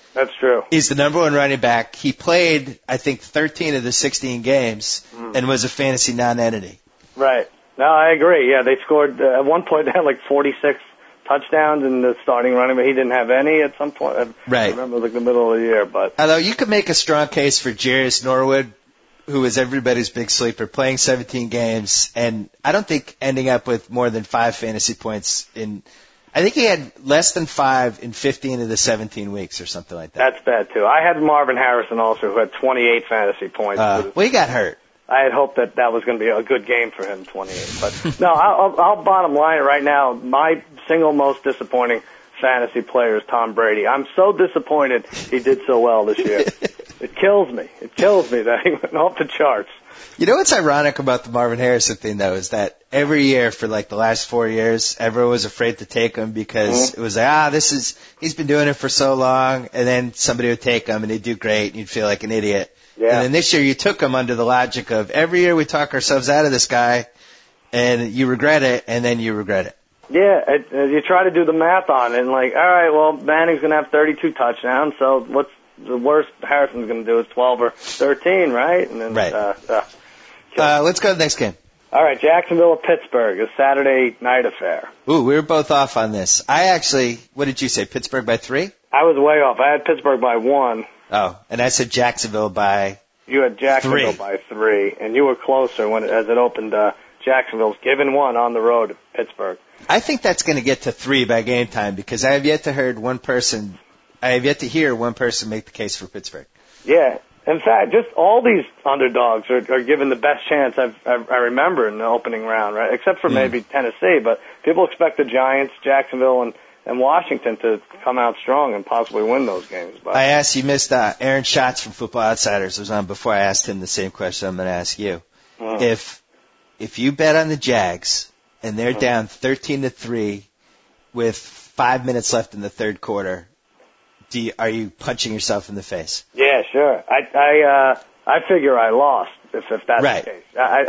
That's true. He's the number one running back. He played, I think, 13 of the 16 games and was a fantasy non-entity. Right. No, I agree. Yeah, they scored at one point. They had like 46 touchdowns in the starting running, but he didn't have any at some point. Right. I remember like the middle of the year, but although you could make a strong case for Jarius Norwood, who was everybody's big sleeper, playing 17 games, and I don't think ending up with more than 5 fantasy points in. I think he had less than 5 in 15 of the 17 weeks or something like that. That's bad too. I had Marvin Harrison also, who had 28 fantasy points. Well, he got hurt. I had hoped that was going to be a good game for him, 28. But no, I'll bottom line it right now. My single most disappointing fantasy player is Tom Brady. I'm so disappointed he did so well this year. It kills me. It kills me that he went off the charts. You know what's ironic about the Marvin Harrison thing, though, is that every year for like the last 4 years, everyone was afraid to take him because it was like, he's been doing it for so long, and then somebody would take him and he'd do great and you'd feel like an idiot. Yeah. And then this year you took him under the logic of every year we talk ourselves out of this guy and you regret it, and then you regret it. Yeah, you try to do the math on it and like, all right, well, Manning's going to have 32 touchdowns, so what's the worst Harrison's going to do is 12 or 13, right? And then, right. Let's go to the next game. All right, Jacksonville at Pittsburgh, a Saturday night affair. Ooh, we were both off on this. What did you say, Pittsburgh by 3? I was way off. I had Pittsburgh by 1. Oh, and I said Jacksonville by You had Jacksonville 3. by 3, and you were closer as it opened. Jacksonville's given 1 on the road at Pittsburgh. I think that's going to get to 3 by game time because I have yet to hear one person make the case for Pittsburgh. Yeah. In fact, just all these underdogs are given the best chance I remember in the opening round, right? Except for maybe Tennessee, but people expect the Giants, Jacksonville, and Washington to come out strong and possibly win those games. But I asked, you missed Aaron Schatz from Football Outsiders was on before. I asked him the same question I'm going to ask you. If you bet on the Jags and they're down 13-3 with 5 minutes left in the third quarter, are you punching yourself in the face? Yeah, sure. I figure I lost if that's right. the case.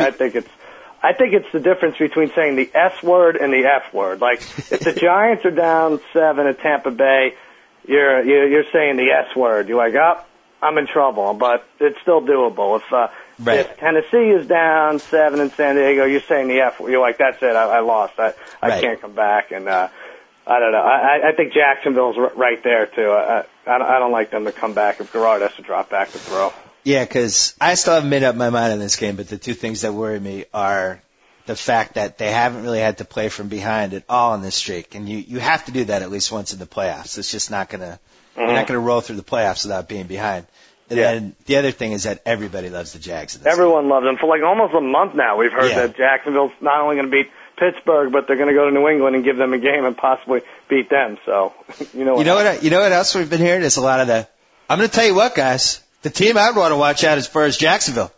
I think it's the difference between saying the S word and the F word. Like if the Giants are down 7 at Tampa Bay, you're saying the S word. You're like, I'm in trouble, but it's still doable. If Tennessee is down 7 in San Diego, you're saying the F word. You're like, that's it. I lost. I can't come back. And I don't know. I think Jacksonville's right there too. I don't like them to come back if Garrard has to drop back to throw. Yeah, because I still haven't made up my mind on this game, but the two things that worry me are the fact that they haven't really had to play from behind at all in this streak, and you have to do that at least once in the playoffs. It's just not gonna you're not gonna roll through the playoffs without being behind. And then the other thing is that everybody loves the Jags. Everyone loves them. For like almost a month now, we've heard that Jacksonville's not only going to beat Pittsburgh, but they're going to go to New England and give them a game and possibly beat them. So you know what else we've been hearing is a lot of I'm going to tell you what, guys. The team I'd want to watch out as far as Jacksonville.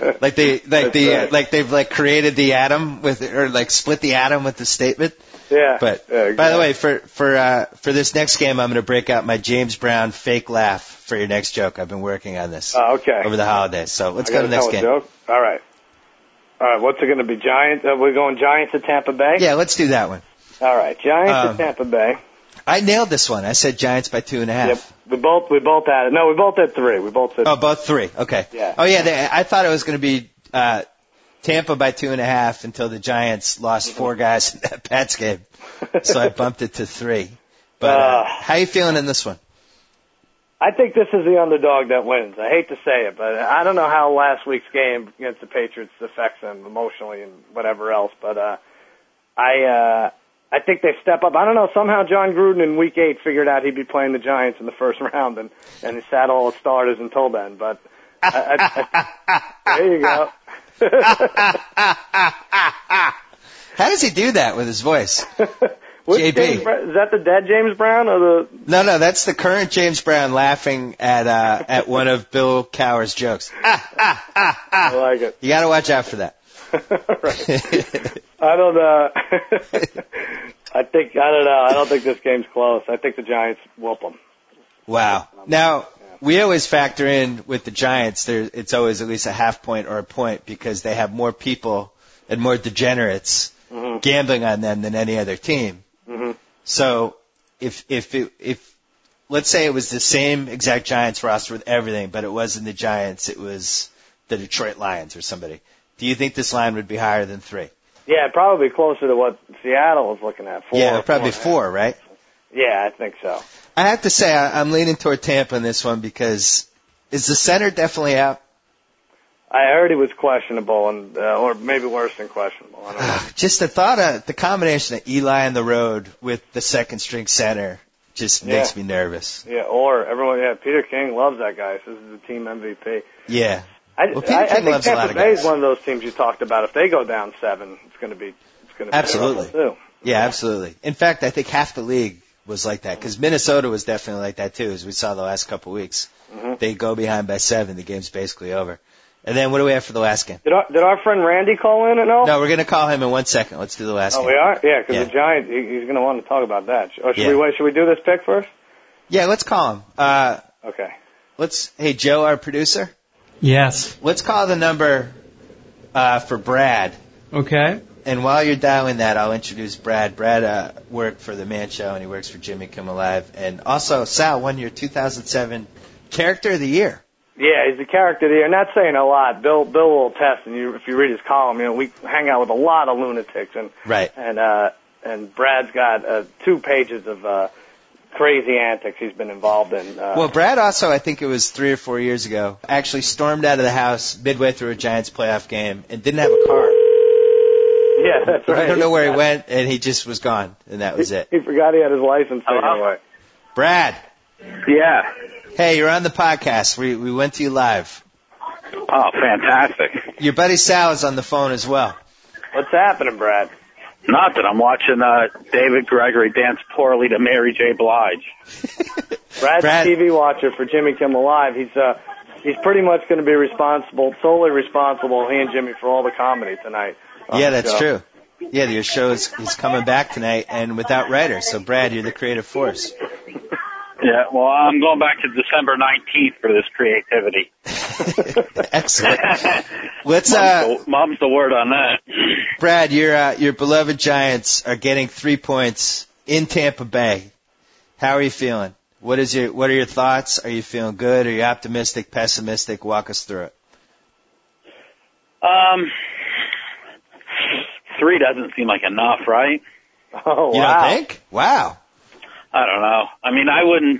They've created the atom split the atom with the statement. Yeah. But exactly. By the way, for this next game, I'm going to break out my James Brown fake laugh for your next joke. I've been working on this over the holidays. So let's go to the next game. Joke? All right. What's it going to be? Giants? We're going Giants at Tampa Bay? Yeah, let's do that one. All right. Giants at Tampa Bay. I nailed this one. I said Giants by 2.5. Yep. We both had it. No, we both had 3. We both said. Oh, both 3. Okay. Yeah. Oh, yeah. I thought it was going to be Tampa by 2.5 until the Giants lost 4 guys in that Pats game. So I bumped it to 3. But how are you feeling in this one? I think this is the underdog that wins. I hate to say it, but I don't know how last week's game against the Patriots affects them emotionally and whatever else. But I think they step up. I don't know. Somehow John Gruden in Week 8 figured out he'd be playing the Giants in the first round, and he sat all the starters until then. But there you go. How does he do that with his voice? JB. Is that the dead James Brown or the? No, that's the current James Brown laughing at one of Bill Cowher's jokes. I like it. You got to watch out for that. Right. I don't know. I don't know. I don't think this game's close. I think the Giants whoop them. Wow. Now, we always factor in with the Giants, it's always at least a half point or a point because they have more people and more degenerates gambling on them than any other team. Mm-hmm. So if let's say it was the same exact Giants roster with everything, but it wasn't the Giants, it was the Detroit Lions or somebody. Do you think this line would be higher than 3? Yeah, probably closer to what Seattle was looking at. 4. Yeah, probably 4, right? Yeah, I think so. I have to say I'm leaning toward Tampa in this one because is the center definitely out? I heard he was questionable, and or maybe worse than questionable. I don't know. Just the thought of the combination of Eli on the road with the second string center just makes me nervous. Yeah, or everyone. Yeah, Peter King loves that guy. This is the team MVP. Yeah. I Peter think King loves a lot Tampa of Bay is guys. one of those teams you talked about. If they go down 7, it's going to be Absolutely. trouble, too. Yeah, absolutely. In fact, I think half the league was like that because Minnesota was definitely like that too, as we saw the last couple of weeks. Mm-hmm. They go behind by 7, the game's basically over. And then what do we have for the last game? Did our friend Randy call in at all? No, we're going to call him in 1 second. Let's do the last game. Oh, we are? Yeah, because Yeah. the Giants, he's going to want to talk about that. Or should Yeah. we wait? Should we do this pick first? Yeah, let's call him. Okay. Hey, Joe, our producer, Yes. let's call the number for Brad. Okay. And while you're dialing that, I'll introduce Brad. Brad worked for The Man Show, and he works for Jimmy Kimmel Live. And also, Sal won your 2007 Character of the Year. Yeah, he's the character there. Not saying a lot. Bill will attest, and if you read his column, we hang out with a lot of lunatics, and Right. and Brad's got 2 pages of crazy antics he's been involved in. Well, Brad also, I think it was 3 or 4 years ago, actually stormed out of the house midway through a Giants playoff game and didn't have a car. Yeah, that's right. I don't know where he went, and he just was gone, and that was it. He forgot he had his license taken away. Brad. Yeah. Hey, you're on the podcast. We went to you live. Oh, fantastic. Your buddy Sal is on the phone as well. What's happening, Brad? Nothing. I'm watching David Gregory dance poorly to Mary J. Blige. Brad's a TV watcher for Jimmy Kimmel Live. He's pretty much going to be solely responsible, he and Jimmy, for all the comedy tonight. Yeah, that's true. Yeah, your show is coming back tonight and without writers. So, Brad, you're the creative force. Yeah, well, I'm going back to December 19th for this creativity. Excellent. Let's mom's the word on that. Brad, your beloved Giants are getting 3 points in Tampa Bay. How are you feeling? What are your thoughts? Are you feeling good? Are you optimistic, pessimistic? Walk us through it. 3 doesn't seem like enough, right? Oh, wow. You don't think? Wow. I don't know. I mean, I wouldn't.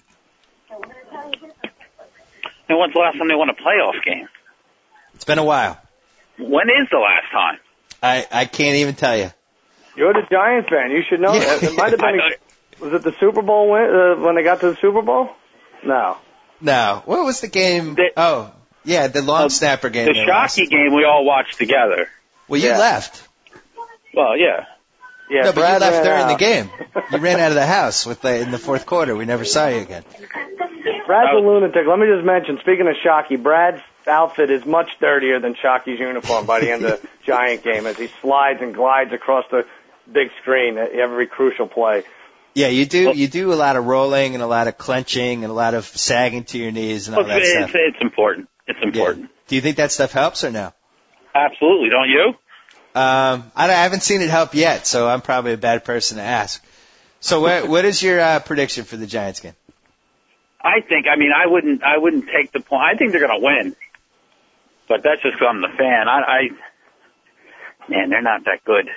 When's the last time they won a playoff game? It's been a while. When is the last time? I can't even tell you. You're the Giants fan. You should know that. It might have been. Was it the Super Bowl when they got to the Super Bowl? No. No. What was the game? The long snapper game. The Shockey game we all watched together. Well, you left. Well, yeah. Yeah, no, but you left during the game. You ran out of the house in the fourth quarter. We never saw you again. Brad's a lunatic. Let me just mention, speaking of Shockey, Brad's outfit is much dirtier than Shockey's uniform by the end of the Giant game as he slides and glides across the big screen at every crucial play. Yeah, you do a lot of rolling and a lot of clenching and a lot of sagging to your knees and all that stuff. It's important. It's important. Yeah. Do you think that stuff helps or no? Absolutely. Don't you? I haven't seen it help yet, so I'm probably a bad person to ask. So what is your prediction for the Giants game? I wouldn't take the point. I think they're going to win. But that's just because I'm the fan. Man, they're not that good.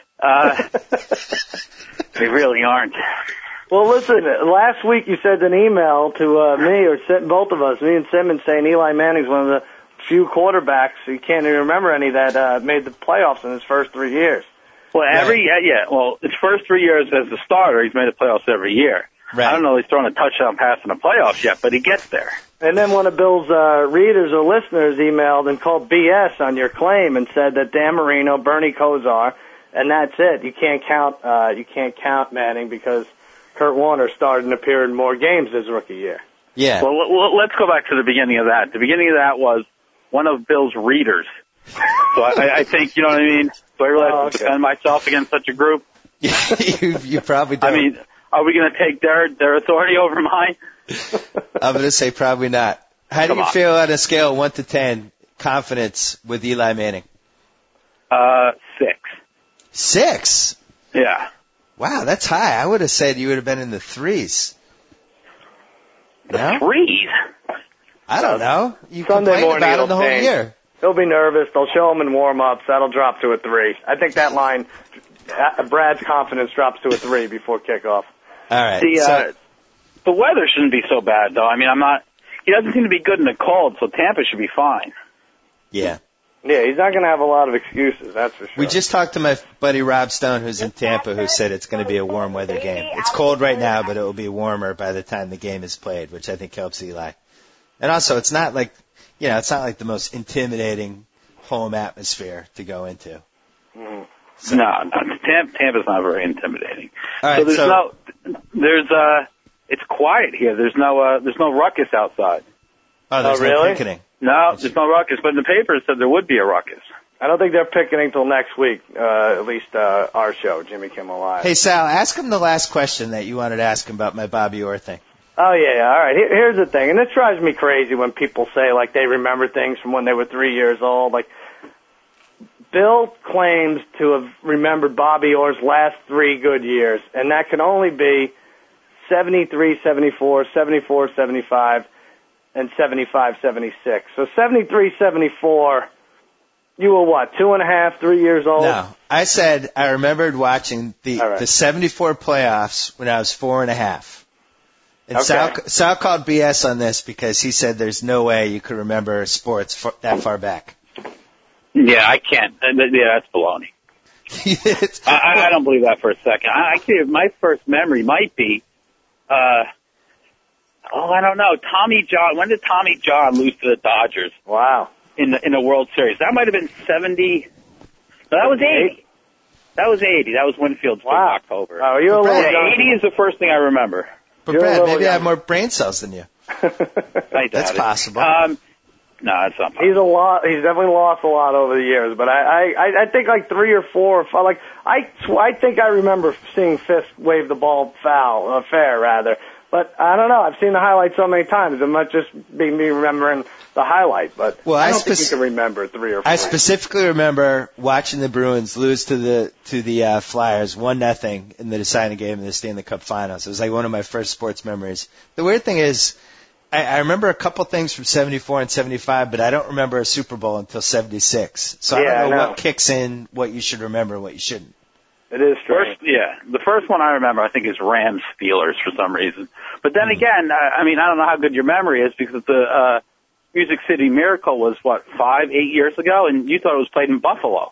They really aren't. Well, listen, last week you sent an email to me, or sent both of us, me and Simmons, saying Eli Manning's one of the few quarterbacks, you can't even remember any, that made the playoffs in his first 3 years. Well, his first 3 years as a starter, he's made the playoffs every year. Right. I don't know if he's thrown a touchdown pass in the playoffs yet, but he gets there. And then one of Bill's readers or listeners emailed and called BS on your claim and said that Dan Marino, Bernie Kosar, and that's it. You can't count Manning because Kurt Warner started and appeared in more games his rookie year. Yeah. Well, let's go back to the beginning of that. The beginning of that was one of Bill's readers. So I think, you know what I mean? Do I really have to defend myself against such a group? you probably don't. I mean, are we going to take their authority over mine? I'm going to say probably not. How do you feel on a scale of 1 to 10, confidence with Eli Manning? 6. 6? Yeah. Wow, that's high. I would have said you would have been in the 3s. No? Threes? I don't know. You Sunday complained morning about it the whole change. year. He'll be nervous. They'll show him in warm-ups. That'll drop to a 3. I think that line, Brad's confidence drops to a 3 before kickoff. All right. The weather shouldn't be so bad, though. I mean, he doesn't seem to be good in the cold, so Tampa should be fine. Yeah. Yeah, he's not going to have a lot of excuses, that's for sure. We just talked to my buddy Rob Stone, who's in Tampa, who said it's going to be a warm weather game. It's cold right now, but it will be warmer by the time the game is played, which I think helps Eli. And also, it's not like, it's not like the most intimidating home atmosphere to go into. No, Tampa's not very intimidating. All right, so it's quiet here. There's no ruckus outside. Oh, there's no really? picketing. No, there's no ruckus, but in the paper it said there would be a ruckus. I don't think they're picketing till next week, at least our show, Jimmy Kimmel Live. Hey, Sal, ask him the last question that you wanted to ask him about my Bobby Orr thing. Oh, yeah. All right. Here's the thing, and this drives me crazy when people say, like, they remember things from when they were 3 years old. Like, Bill claims to have remembered Bobby Orr's last 3 good years, and that can only be 73, 74, 74, 75, and 75, 76. So 73, 74, you were what, 2.5, 3 years old? No. I said I remembered watching the 74 playoffs when I was 4.5. And Okay. Sal called BS on this because he said there's no way you could remember sports that far back. Yeah, I can't. Yeah, that's baloney. I don't believe that for a second. My first memory might be, I don't know. Tommy John. When did Tommy John lose to the Dodgers? Wow. In the World Series. That might have been 70. No, that was 80. That was 80. That was Winfield's in October. Oh, you're a little young. 80 is the first thing I remember. But Brad, maybe I have more brain cells than you. That's possible. No, that's not possible. He's definitely lost a lot over the years, but I think like 3 or 4 or 5. Like I think I remember seeing Fisk wave the ball fair rather. But I don't know. I've seen the highlight so many times. It might just be me remembering the highlight, but I don't think you can remember 3 or 4. I specifically remember watching the Bruins lose to the Flyers 1-0 in the deciding game in the Stanley Cup Finals. It was like one of my first sports memories. The weird thing is, I remember a couple things from 74 and 75, but I don't remember a Super Bowl until 76. So I don't know what kicks in, what you should remember, and what you shouldn't. It is strange. The first one I remember, I think, is Rams Steelers for some reason. But then again, I don't know how good your memory is because the Music City Miracle was, 5, 8 years ago, and you thought it was played in Buffalo.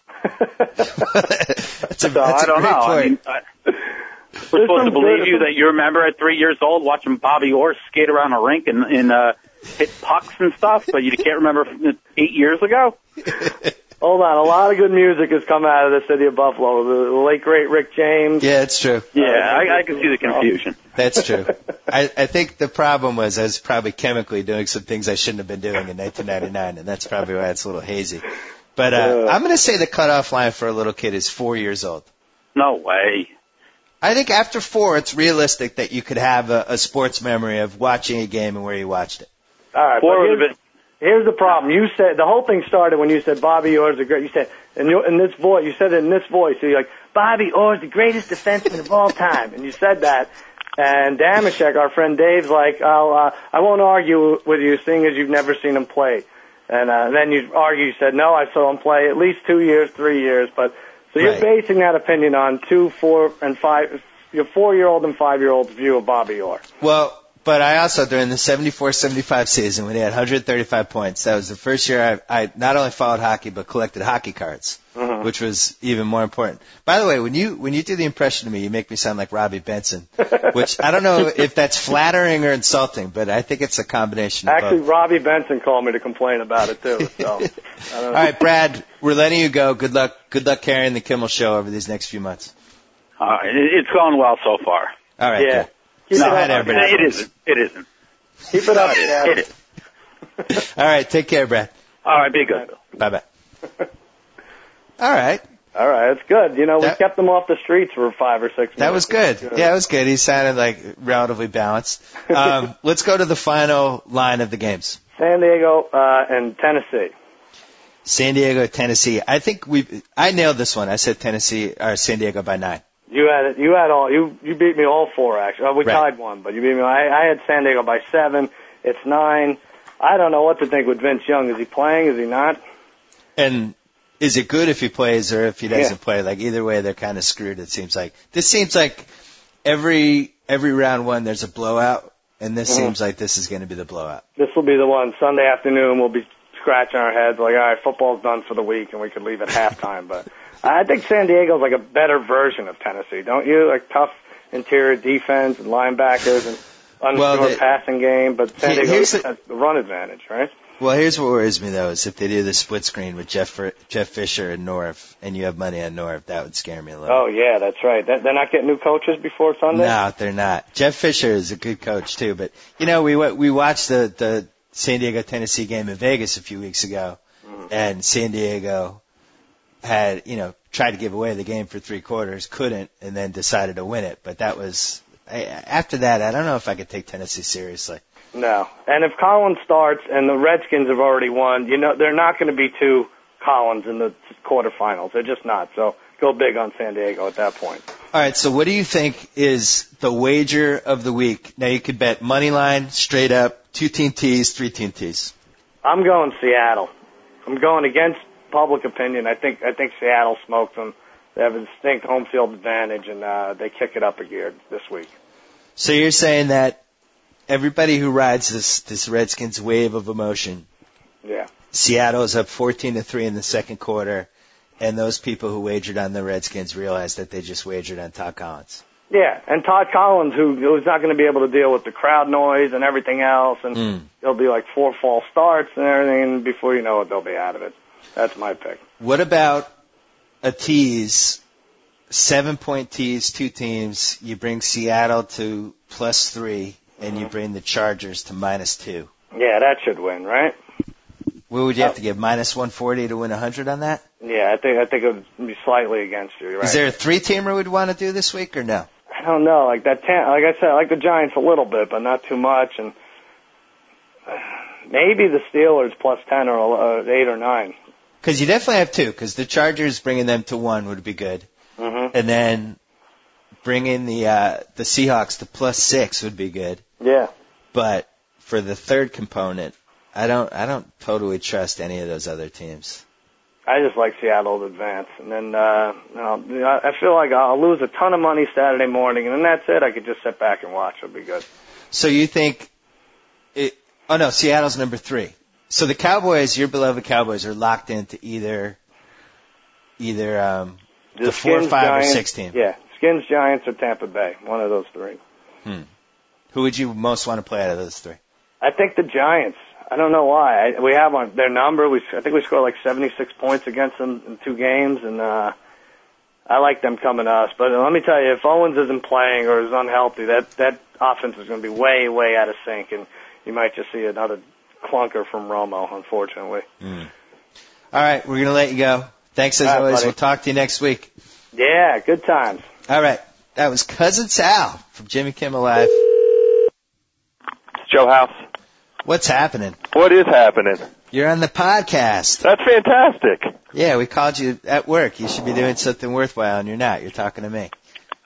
That's a I don't great know. point. We're supposed to believe you that you remember at 3 years old watching Bobby Orr skate around a rink and hit pucks and stuff, but you can't remember 8 years ago? Hold on, a lot of good music has come out of the city of Buffalo. The late great Rick James. Yeah, it's true. Yeah, I can see the confusion. That's true. I think the problem was I was probably chemically doing some things I shouldn't have been doing in 1999, and that's probably why it's a little hazy. But I'm going to say the cutoff line for a little kid is 4 years old. No way. I think after 4, it's realistic that you could have a sports memory of watching a game and where you watched it. All right, here's the problem. You said the whole thing started when you said Bobby Orr's the great. You said in this voice. You said it in this voice. So you're like, Bobby Orr's the greatest defenseman of all time, and you said that. And Damashek, our friend Dave's like, I won't argue with you, seeing as you've never seen him play. And then you argue. You said no, I saw him play at least 2 years, 3 years. But so you're basing that opinion on 2, 4, and 5. Your 4-year-old and 5-year-old's view of Bobby Orr. Well. But I also, during the 74-75 season, when he had 135 points, that was the first year I not only followed hockey, but collected hockey cards, which was even more important. By the way, when you do the impression of me, you make me sound like Robbie Benson, which I don't know if that's flattering or insulting, but I think it's a combination of Actually, both. Robbie Benson called me to complain about it, too. So, I don't know. All right, Brad, we're letting you go. Good luck carrying the Kimmel Show over these next few months. It's going well so far. All right, yeah. good. It isn't. It isn't. Keep it up, It is. All right, take care, Brad. All right, be good. Bye-bye. All right. All right, it's good. We kept him off the streets for 5 or 6 minutes. That was good. Yeah, it was good. He sounded like relatively balanced. Let's go to the final line of the games. San Diego and Tennessee. San Diego, Tennessee. I think I nailed this one. I said San Diego by 9. You beat me all 4 actually. We tied 1, but you beat me. I had San Diego by 7. It's 9. I don't know what to think with Vince Young. Is he playing? Is he not? And is it good if he plays or if he doesn't play? Like either way, they're kind of screwed. It seems like this seems like every round one there's a blowout, and this seems like this is going to be the blowout. This will be the one. Sunday afternoon, we'll be scratching our heads like, all right, football's done for the week, and we could leave at halftime. But I think San Diego's like a better version of Tennessee, don't you? Like tough interior defense and linebackers and underscore passing game, but San Diego has the run advantage, right? Well, here's what worries me, though, is if they do the split screen with Jeff Fisher and Norv, and you have money on Norv, that would scare me a little. Oh, yeah, that's right. They're not getting new coaches before Sunday? No, they're not. Jeff Fisher is a good coach, too. But, you know, we watched the San Diego-Tennessee game in Vegas a few weeks ago, and San Diego had, tried to give away the game for 3 quarters, couldn't, and then decided to win it. But that was, after that, I don't know if I could take Tennessee seriously. No. And if Collins starts and the Redskins have already won, they're not going to be 2 Collins in the quarterfinals. They're just not. So go big on San Diego at that point. All right, so what do you think is the wager of the week? Now, you could bet money line, straight up, 2-team tees, 3-team tees. I'm going Seattle. I'm going against public opinion. I think Seattle smoked them. They have a distinct home field advantage, and they kick it up a gear this week. So you're saying that everybody who rides this Redskins wave of emotion, Seattle's up 14-3 in the second quarter, and those people who wagered on the Redskins realize that they just wagered on Todd Collins. Yeah, and Todd Collins, who's not going to be able to deal with the crowd noise and everything else, and there'll be like 4 false starts and everything, and before you know it, they'll be out of it. That's my pick. What about a tease, 7-point tease, 2 teams, you bring Seattle to +3, and you bring the Chargers to -2. Yeah, that should win, right? What would you have to give, -140 to win 100 on that? Yeah, I think it would be slightly against you, right? Is there a 3-teamer we'd want to do this week or no? I don't know. Like that, like I said, I like the Giants a little bit, but not too much, and maybe the Steelers +10 or 8 or 9. Because you definitely have 2, because the Chargers bringing them to 1 would be good, and then bringing the Seahawks to +6 would be good. Yeah. But for the third component, I don't totally trust any of those other teams. I just like Seattle to advance, and then I feel like I'll lose a ton of money Saturday morning, and then that's it. I could just sit back and watch. It'll be good. So you think? Oh no, Seattle's number 3. So the Cowboys, your beloved Cowboys, are locked into either the 4, 5, Giants, or 6 team. Yeah, Skins, Giants, or Tampa Bay. One of those 3. Who would you most want to play out of those 3? I think the Giants. I don't know why. We have on their number. I think we scored like 76 points against them in 2 games, and I like them coming to us. But let me tell you, if Owens isn't playing or is unhealthy, that offense is going to be way, way out of sync, and you might just see another clunker from Romo, unfortunately. All right, we're going to let you go. Thanks as always. Buddy. We'll talk to you next week. Yeah, good times. All right, that was Cousin Sal from Jimmy Kimmel Live. It's Joe House. What's happening? What is happening? You're on the podcast. That's fantastic. Yeah, we called you at work. You should be doing something worthwhile, and you're not. You're talking to me.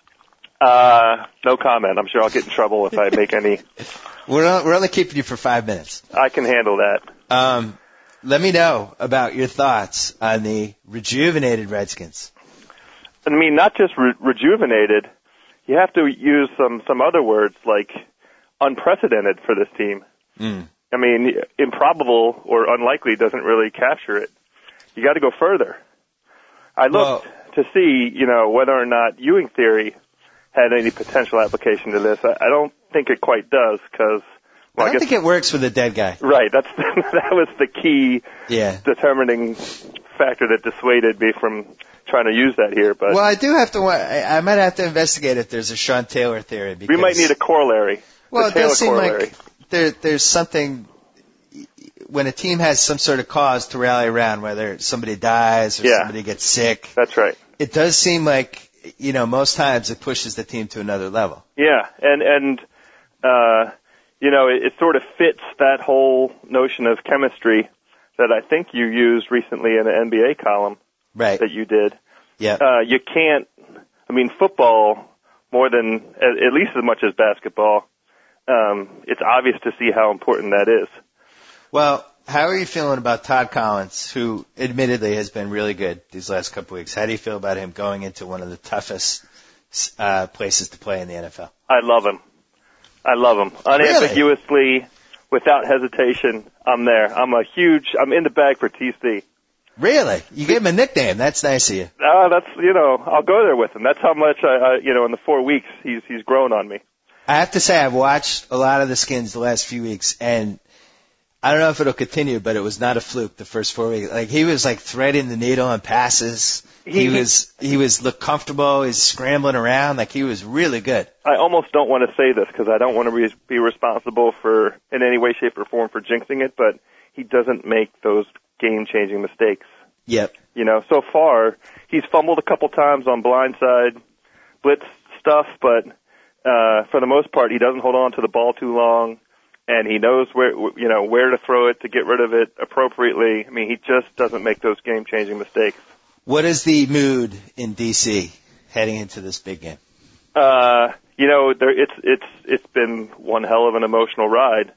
No comment. I'm sure I'll get in trouble if I make any. We're only keeping you for 5 minutes. I can handle that. Let me know about your thoughts on the rejuvenated Redskins. I mean, not just rejuvenated. You have to use some other words like unprecedented for this team. I mean, improbable or unlikely doesn't really capture it. You got to go further. I looked to see, whether or not Ewing theory had any potential application to this. I don't think it quite does because. Well, I don't think it works with a dead guy. Right. That was the key determining factor that dissuaded me from trying to use that here. But well, I do have to. I might have to investigate if there's a Sean Taylor theory. Because we might need a corollary. Well, it does seem like there's something when a team has some sort of cause to rally around, whether somebody dies or somebody gets sick. That's right. It does seem like most times it pushes the team to another level. Yeah, and it sort of fits that whole notion of chemistry that I think you used recently in an NBA column that you did. Yeah. You can't. I mean, football, more than, at least as much as basketball, it's obvious to see how important that is. Well, how are you feeling about Todd Collins, who admittedly has been really good these last couple weeks? How do you feel about him going into one of the toughest places to play in the NFL? I love him. Unambiguously, really? Without hesitation, I'm there. I'm in the bag for TC. Really? You gave him a nickname. That's nice of you. I'll go there with him. That's how much in the 4 weeks he's grown on me. I have to say, I've watched a lot of the Skins the last few weeks, and I don't know if it'll continue, but it was not a fluke the first 4 weeks. Like, he was like threading the needle on passes. He looked comfortable. He's scrambling around. Like, he was really good. I almost don't want to say this because I don't want to be responsible for, in any way, shape, or form, for jinxing it, but he doesn't make those game-changing mistakes. Yep. So far, he's fumbled a couple times on blindside blitz stuff, but for the most part, he doesn't hold on to the ball too long, and he knows where to throw it to get rid of it appropriately. I mean, he just doesn't make those game-changing mistakes. What is the mood in D.C. heading into this big game? It's been one hell of an emotional ride.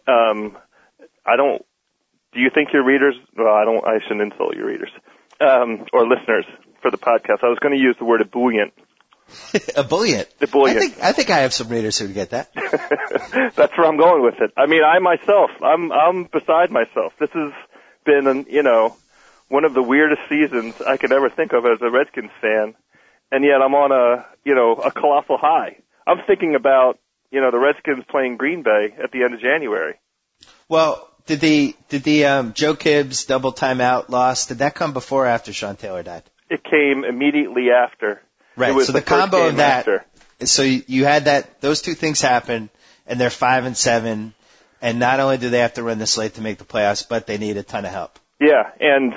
Do you think your readers? Well, I shouldn't insult your readers or listeners for the podcast. I was going to use the word ebullient. Ebullient. I think I have some readers who would get that. That's where I'm going with it. I mean, I'm beside myself. This has been, one of the weirdest seasons I could ever think of as a Redskins fan, and yet I'm on a colossal high. I'm thinking about, the Redskins playing Green Bay at the end of January. Well, did the Joe Gibbs double timeout loss, did that come before or after Sean Taylor died? It came immediately after. Right. So the combo of that. After. So you had those two things happen, and they're 5-7, and not only do they have to run the slate to make the playoffs, but they need a ton of help. Yeah, and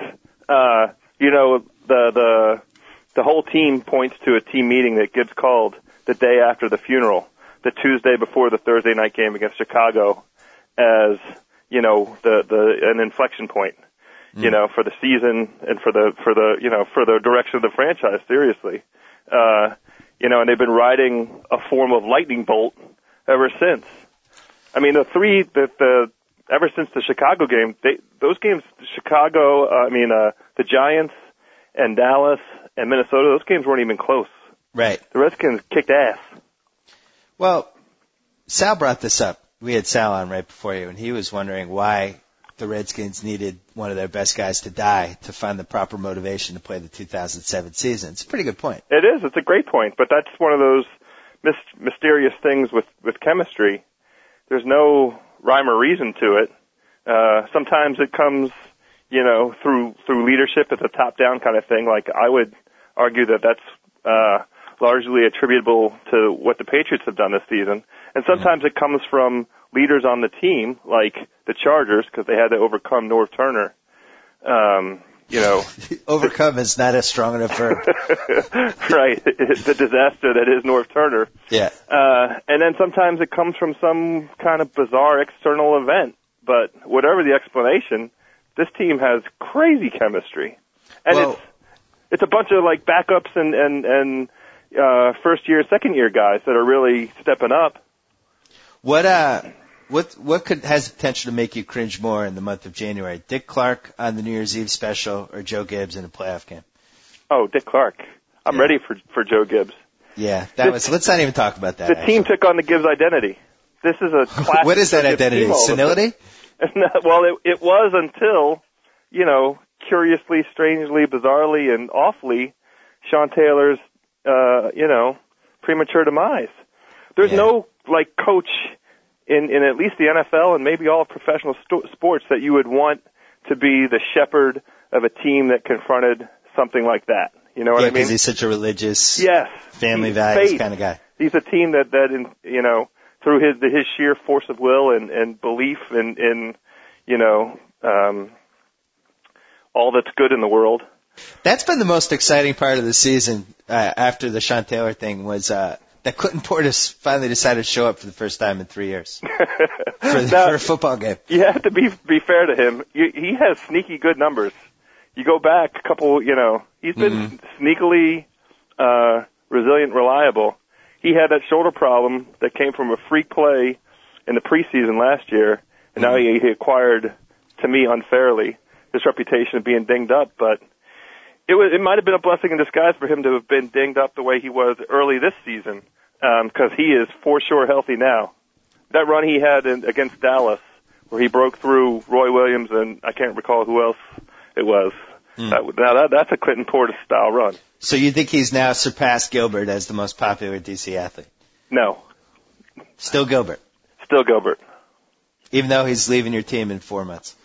the whole team points to a team meeting that Gibbs called the day after the funeral, the Tuesday before the Thursday night game against Chicago, as an inflection point, for the season and for the direction of the franchise. Seriously, and they've been riding a form of lightning bolt ever since. I mean, ever since the Chicago game, those games, the Giants and Dallas and Minnesota, those games weren't even close. Right. The Redskins kicked ass. Well, Sal brought this up. We had Sal on right before you, and he was wondering why the Redskins needed one of their best guys to die to find the proper motivation to play the 2007 season. It's a pretty good point. It is. It's a great point, but that's one of those mysterious things with chemistry. There's no rhyme or reason to it. Sometimes it comes, through leadership. It's a top-down kind of thing. Like, I would argue that that's largely attributable to what the Patriots have done this season. And sometimes it comes from leaders on the team, like the Chargers, because they had to overcome Norv Turner. Overcome is not a strong enough verb. Right. The disaster that is Norv Turner. Yeah. And then sometimes it comes from some kind of bizarre external event. But whatever the explanation, this team has crazy chemistry. And it's a bunch of like backups and first year, second year guys that are really stepping up. What has potential to make you cringe more in the month of January? Dick Clark on the New Year's Eve special or Joe Gibbs in a playoff game? Oh, Dick Clark. I'm ready for Joe Gibbs. Yeah, let's not even talk about that. The team took on the Gibbs identity. This is a classic. What is that identity? Senility? Well, it was until, curiously, strangely, bizarrely, and awfully, Sean Taylor's, premature demise. There's no, coach in at least the NFL and maybe all professional sports that you would want to be the shepherd of a team that confronted something like that. You know what I mean? Because he's such a religious, family values kind of guy. He's a team that through his sheer force of will and belief in all that's good in the world. That's been the most exciting part of the season after the Sean Taylor thing was that Clinton Portis finally decided to show up for the first time in 3 years for a football game. You have to be fair to him. He has sneaky good numbers. You go back a couple, he's been sneakily resilient, reliable. He had that shoulder problem that came from a freak play in the preseason last year, and now he acquired, to me unfairly, this reputation of being dinged up. But it might have been a blessing in disguise for him to have been dinged up the way he was early this season, because he is for sure healthy now. That run he had against Dallas, where he broke through Roy Williams and I can't recall who else it was. That's a Clinton Portis style run. So you think he's now surpassed Gilbert as the most popular DC athlete? No. Still Gilbert? Still Gilbert. Even though he's leaving your team in 4 months?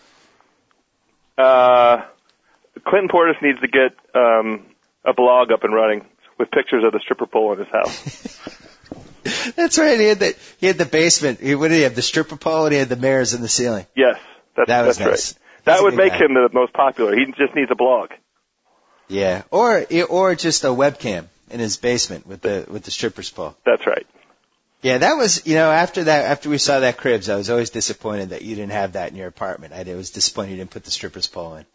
Clinton Portis needs to get a blog up and running with pictures of the stripper pole in his house. That's right. He had the basement. What did he have? The stripper pole, and he had the mirrors in the ceiling. Yes, that's nice. right. That would make him the most popular. He just needs a blog. Yeah, or just a webcam in his basement with the stripper's pole. That's right. Yeah, that was, after we saw that Cribs, I was always disappointed that you didn't have that in your apartment. I was disappointed you didn't put the stripper's pole in.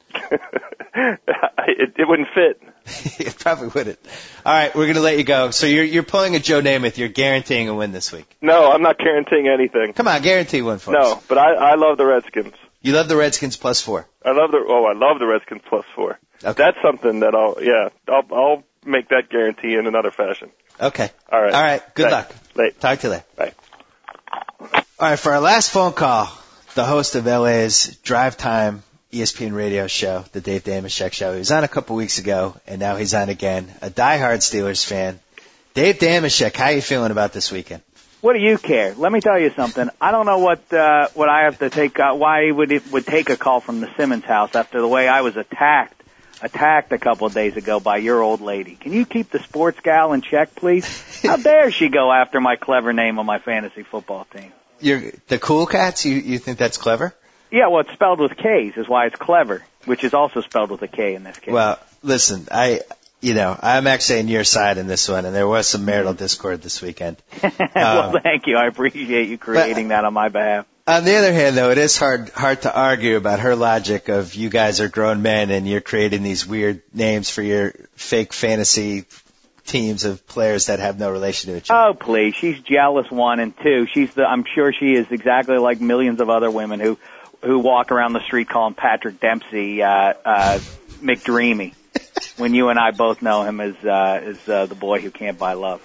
It wouldn't fit. It probably wouldn't. All right, we're going to let you go. So you're pulling a Joe Namath. You're guaranteeing a win this week. No, I'm not guaranteeing anything. Come on, guarantee one for us. No, but I love the Redskins. You love the Redskins +4. I love the Redskins +4. Okay. That's something that I'll make that guarantee in another fashion. Okay. All right. Good luck. Late. Talk to you later. Bye. All right, for our last phone call, the host of LA's Drive Time ESPN radio show, the Dave Dameshek Show. He was on a couple weeks ago, and now he's on again. A diehard Steelers fan. Dave Dameshek, how are you feeling about this weekend? What do you care? Let me tell you something. I don't know what I have to take. Why it would take a call from the Simmons house after the way I was attacked a couple of days ago by your old lady. Can you keep the sports gal in check, please? How dare she go after my clever name on my fantasy football team? The Cool Cats. You think that's clever? Yeah, well, it's spelled with K's is why it's clever, which is also spelled with a K in this case. Well, listen, I'm actually on your side in this one, and there was some marital discord this weekend. Well, thank you. I appreciate you creating that on my behalf. On the other hand, though, it is hard to argue about her logic of you guys are grown men and you're creating these weird names for your fake fantasy teams of players that have no relation to each other. Oh, please. She's jealous, 1, and 2. I'm sure she is exactly like millions of other women who walk around the street calling Patrick Dempsey McDreamy, when you and I both know him as the boy who can't buy love.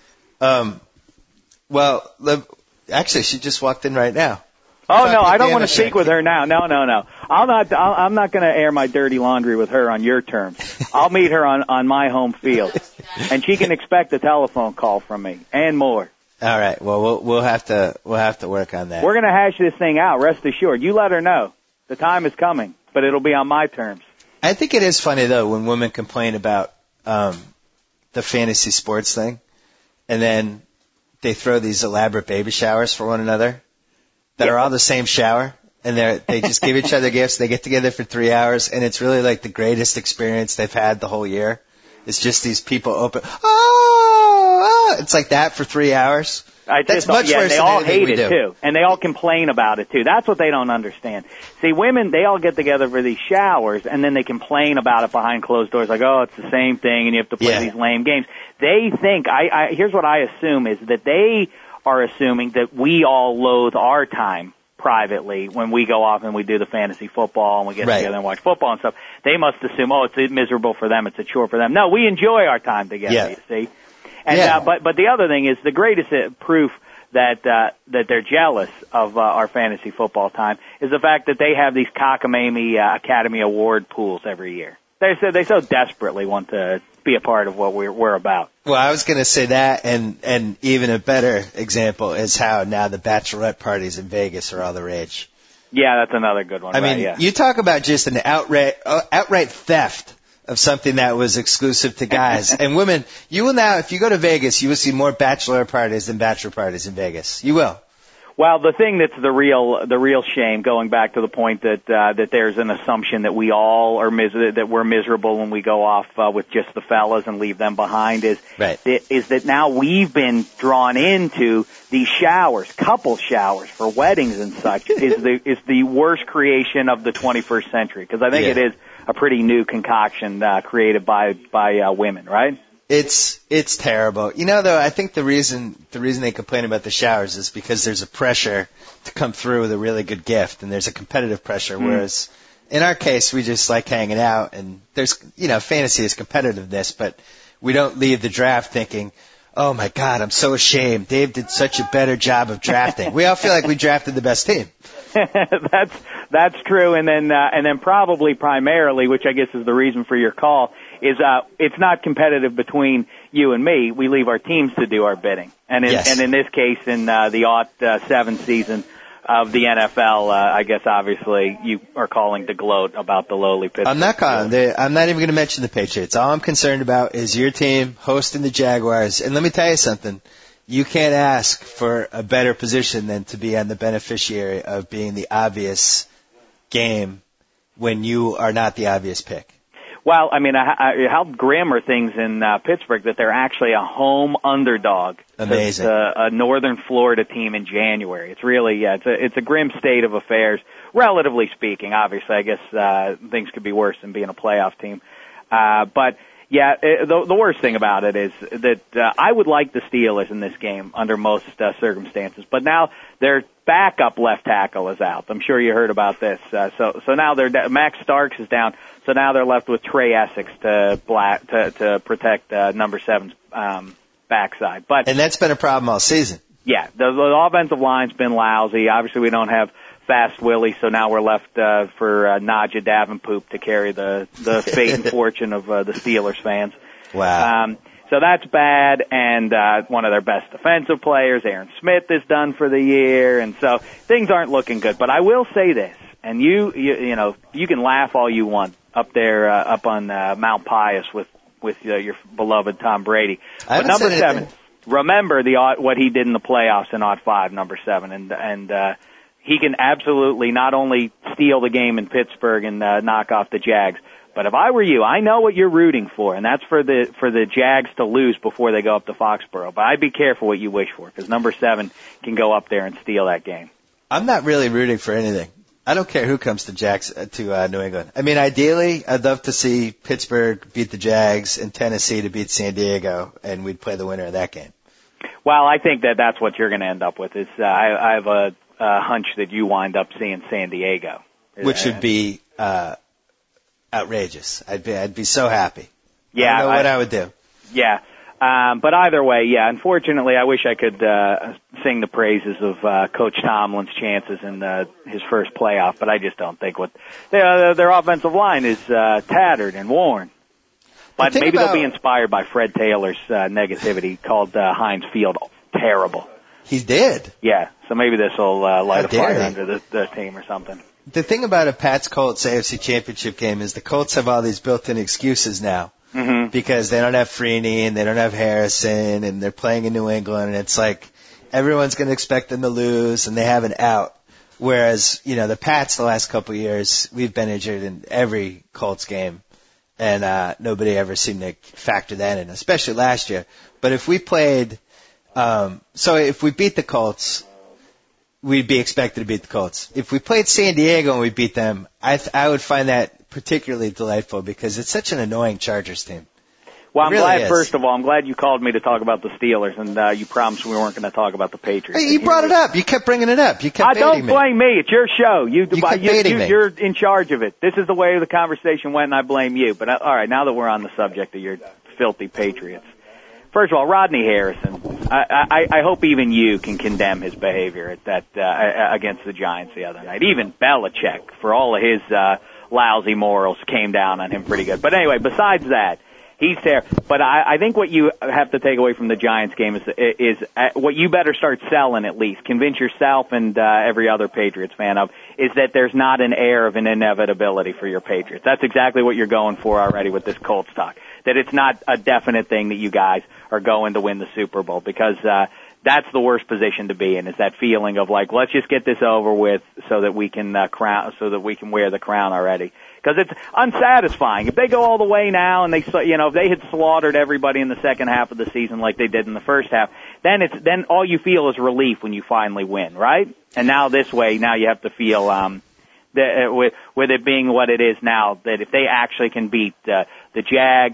Well, actually, she just walked in right now. Oh no, I don't want to speak with her now. No. I'm not going to air my dirty laundry with her on your terms. I'll meet her on my home field, and she can expect a telephone call from me and more. All right. Well, we'll have to work on that. We're going to hash this thing out. Rest assured. You let her know the time is coming, but it'll be on my terms. I think it is funny though when women complain about the fantasy sports thing, and then they throw these elaborate baby showers for one another that are all the same shower, and they just give each other gifts. They get together for 3 hours, and it's really like the greatest experience they've had the whole year. It's just these people open. It's like that for 3 hours. That's much worse they than all anything hate we it do. too, and they all complain about it too. That's what they don't understand. See, women, they all get together for these showers, and then they complain about it behind closed doors, like, oh, it's the same thing, and you have to play these lame games. They think, here's what I assume, is that they are assuming that we all loathe our time privately when we go off and we do the fantasy football and we get together and watch football and stuff. They must assume, oh, it's miserable for them, it's a chore for them. No, we enjoy our time together, you see. And but the other thing is the greatest proof that they're jealous of our fantasy football time is the fact that they have these cockamamie Academy Award pools every year. They so desperately want to be a part of what we're about. Well, I was going to say that, and even a better example is how now the bachelorette parties in Vegas are all the rage. Yeah, that's another good one. I mean, you talk about just an outright theft of something that was exclusive to guys. And women, you will now, if you go to Vegas, you will see more bachelor parties than bachelor parties in Vegas. You will. Well, the thing that's the real shame, going back to the point that there's an assumption that we all are that we're miserable when we go off with just the fellas and leave them behind, is that now we've been drawn into these showers, couple showers for weddings and such, is the worst creation of the 21st century, because I think it is a pretty new concoction created by women, right? It's terrible. You know, though, I think the reason they complain about the showers is because there's a pressure to come through with a really good gift, and there's a competitive pressure, whereas in our case, we just like hanging out, and there's, fantasy is competitiveness, but we don't leave the draft thinking, oh my God, I'm so ashamed. Dave did such a better job of drafting. We all feel like we drafted the best team. That's true, and then probably primarily, which I guess is the reason for your call, is it's not competitive between you and me. We leave our teams to do our bidding, and in this case, in the 07 season of the NFL, I guess obviously you are calling to gloat about the lowly Pittsburgh. I'm not calling. I'm not even going to mention the Patriots. All I'm concerned about is your team hosting the Jaguars. And let me tell you something. You can't ask for a better position than to be on the beneficiary of being the obvious game when you are not the obvious pick. Well, I mean, how grim are things in Pittsburgh that they're actually a home underdog? Amazing. A Northern Florida team in January. It's really, it's a grim state of affairs, relatively speaking. Obviously, I guess things could be worse than being a playoff team. But yeah, the worst thing about it is that I would like the Steelers in this game under most circumstances, but now their backup left tackle is out. I'm sure you heard about this. So now Max Starks is down. So now they're left with Trey Essex to protect number 7's backside. And that's been a problem all season. Yeah, the offensive line's been lousy. Obviously, we don't have Fast Willie, so now we're left for Najee Davenport to carry the fate and fortune of the Steelers fans. Wow. So that's bad, and one of their best defensive players, Aaron Smith, is done for the year, and so things aren't looking good. But I will say this, and you can laugh all you want up there up on Mount Pius with your beloved Tom Brady. But number 7, remember what he did in the playoffs in 05, number 7, and he can absolutely not only steal the game in Pittsburgh and knock off the Jags, but if I were you, I know what you're rooting for, and that's for the Jags to lose before they go up to Foxborough. But I'd be careful what you wish for, because number 7 can go up there and steal that game. I'm not really rooting for anything. I don't care who comes to New England. I mean, ideally, I'd love to see Pittsburgh beat the Jags and Tennessee to beat San Diego, and we'd play the winner of that game. Well, I think that's what you're going to end up with. Is I have a hunch that you wind up seeing San Diego, which would be outrageous. I'd be so happy. Yeah, I don't know what I would do. Yeah. But either way, yeah, unfortunately, I wish I could sing the praises of Coach Tomlin's chances in his first playoff, but I just don't think their offensive line is tattered and worn. But maybe they'll be inspired by Fred Taylor's negativity, called Heinz Field terrible. He's dead. Yeah, so maybe this will light a fire under the team or something. The thing about a Pats-Colts AFC Championship game is the Colts have all these built-in excuses now. Mm-hmm. Because they don't have Freeney and they don't have Harrison and they're playing in New England, and it's like everyone's going to expect them to lose and they have an out. Whereas, the Pats the last couple of years, we've been injured in every Colts game, and nobody ever seemed to factor that in, especially last year. But if we played, so if we beat the Colts, we'd be expected to beat the Colts. If we played San Diego and we beat them, I would find that particularly delightful because it's such an annoying Chargers team. Well, first of all, I'm glad you called me to talk about the Steelers, and you promised we weren't going to talk about the Patriots. Hey, you brought it up. You kept bringing it up. You kept baiting me. Don't blame me. It's your show. You kept baiting me. You're in charge of it. This is the way the conversation went, and I blame you. But all right, now that we're on the subject of your filthy Patriots. First of all, Rodney Harrison, I hope even you can condemn his behavior against the Giants the other night. Even Belichick, for all of his lousy morals, came down on him pretty good. But anyway, besides that, he's there. But I think what you have to take away from the Giants game is what you better start selling, at least. Convince yourself and every other Patriots fan of, is that there's not an air of an inevitability for your Patriots. That's exactly what you're going for already with this Colts talk. That it's not a definite thing that you guys are going to win the Super Bowl, because that's the worst position to be in, is that feeling of like, let's just get this over with so that we can wear the crown already. Because it's unsatisfying. If they go all the way now and if they had slaughtered everybody in the second half of the season like they did in the first half, then all you feel is relief when you finally win, right? And now this way, now you have to feel with it being what it is now, that if they actually can beat the Jags,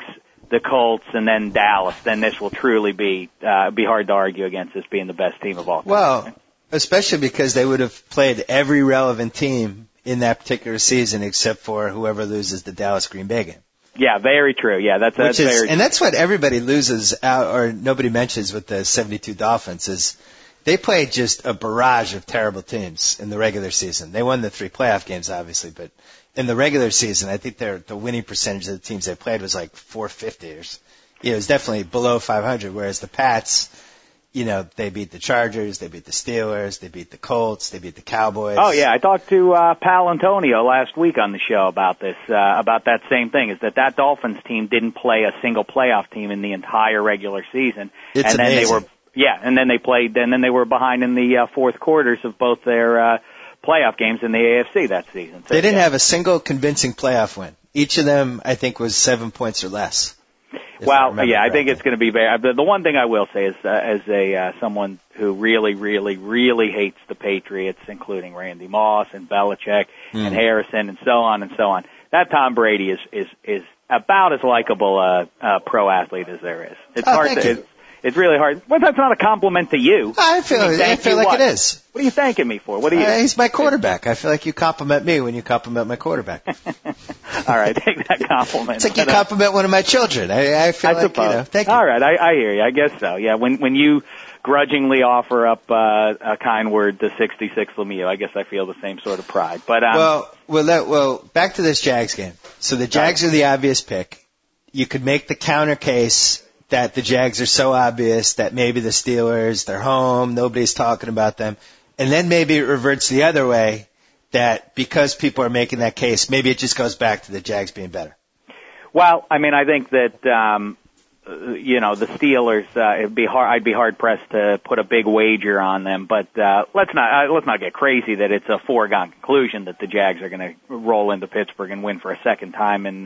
the Colts, and then Dallas, then this will truly be hard to argue against this being the best team of all time. Well, especially because they would have played every relevant team in that particular season except for whoever loses the Dallas-Green Bay game. Yeah, very true. Yeah, that's very true. And that's what everybody loses out, or nobody mentions with the 72 Dolphins is they played just a barrage of terrible teams in the regular season. They won the 3 playoff games, obviously, but in the regular season, I think the winning percentage of the teams they played was like 450 or it was definitely below 500, whereas the Pats, they beat the Chargers, they beat the Steelers, they beat the Colts, they beat the Cowboys. Oh, yeah, I talked to Pal Antonio last week on the show about this, about that same thing, is that Dolphins team didn't play a single playoff team in the entire regular season. It's and amazing. Then they were behind in the fourth quarters of both their playoff games in the AFC that season. So, they didn't have a single convincing playoff win. Each of them, I think, was 7 points or less. Well, I think it's going to be very. The one thing I will say is, as someone who really, really, really hates the Patriots, including Randy Moss and Belichick and Harrison and so on, that Tom Brady is about as likable a pro athlete as there is. It's hard to. It's really hard. Well, that's not a compliment to you. I feel like it is. What are you thanking me for? What are you? He's my quarterback. I feel like you compliment me when you compliment my quarterback. All right, take that compliment. It's like you compliment one of my children. I feel like, suppose. Thank you. All right, I hear you. I guess so. Yeah, when you grudgingly offer up a kind word to 66 Lemieux, I guess I feel the same sort of pride. But well, back to this Jags game. So the Jags are the obvious pick. You could make the counter case that the Jags are so obvious that maybe the Steelers, they're home, nobody's talking about them. And then maybe it reverts the other way, that because people are making that case, maybe it just goes back to the Jags being better. Well, I mean, I think that, the Steelers, I'd be hard pressed to put a big wager on them, but, let's not get crazy that it's a foregone conclusion that the Jags are going to roll into Pittsburgh and win for a second time in,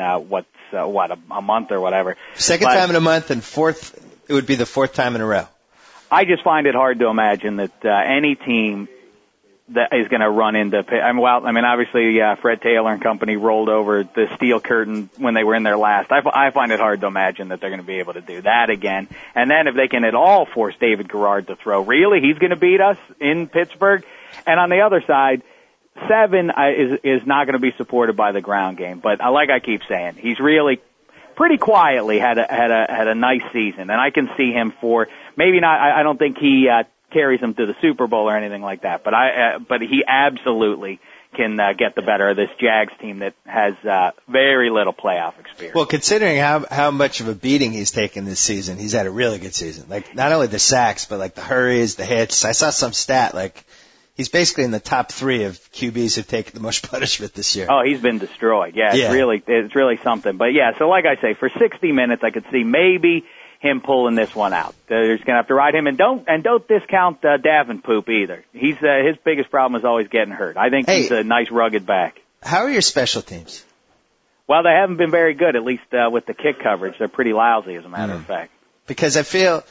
a month or whatever. Second time in a month, and it would be the fourth time in a row. I just find it hard to imagine that, any team that is going to run into, obviously, Fred Taylor and company rolled over the steel curtain when they were in their last. I find it hard to imagine that they're going to be able to do that again. And then if they can at all force David Garrard to throw, really, he's going to beat us in Pittsburgh? And on the other side, 7 is not going to be supported by the ground game. But like I keep saying, he's really pretty quietly had a nice season, and I can see him for maybe not. I don't think he carries him to the Super Bowl or anything like that, but he absolutely can get the better of this Jags team that has very little playoff experience. Well, considering how much of a beating he's taken this season, he's had a really good season. Like, not only the sacks, but like the hurries, the hits. I saw some stat, like, he's basically in the top 3 of QBs who've taken the most punishment this year. Oh, he's been destroyed. Yeah, it's really something. But yeah, so like I say, for 60 minutes, I could see maybe him pulling this one out. They're just gonna have to ride him, and don't discount Davenport either. He's his biggest problem is always getting hurt. I think he's a nice rugged back. How are your special teams? Well, they haven't been very good, at least with the kick coverage. They're pretty lousy, as a matter of fact. Because I feel,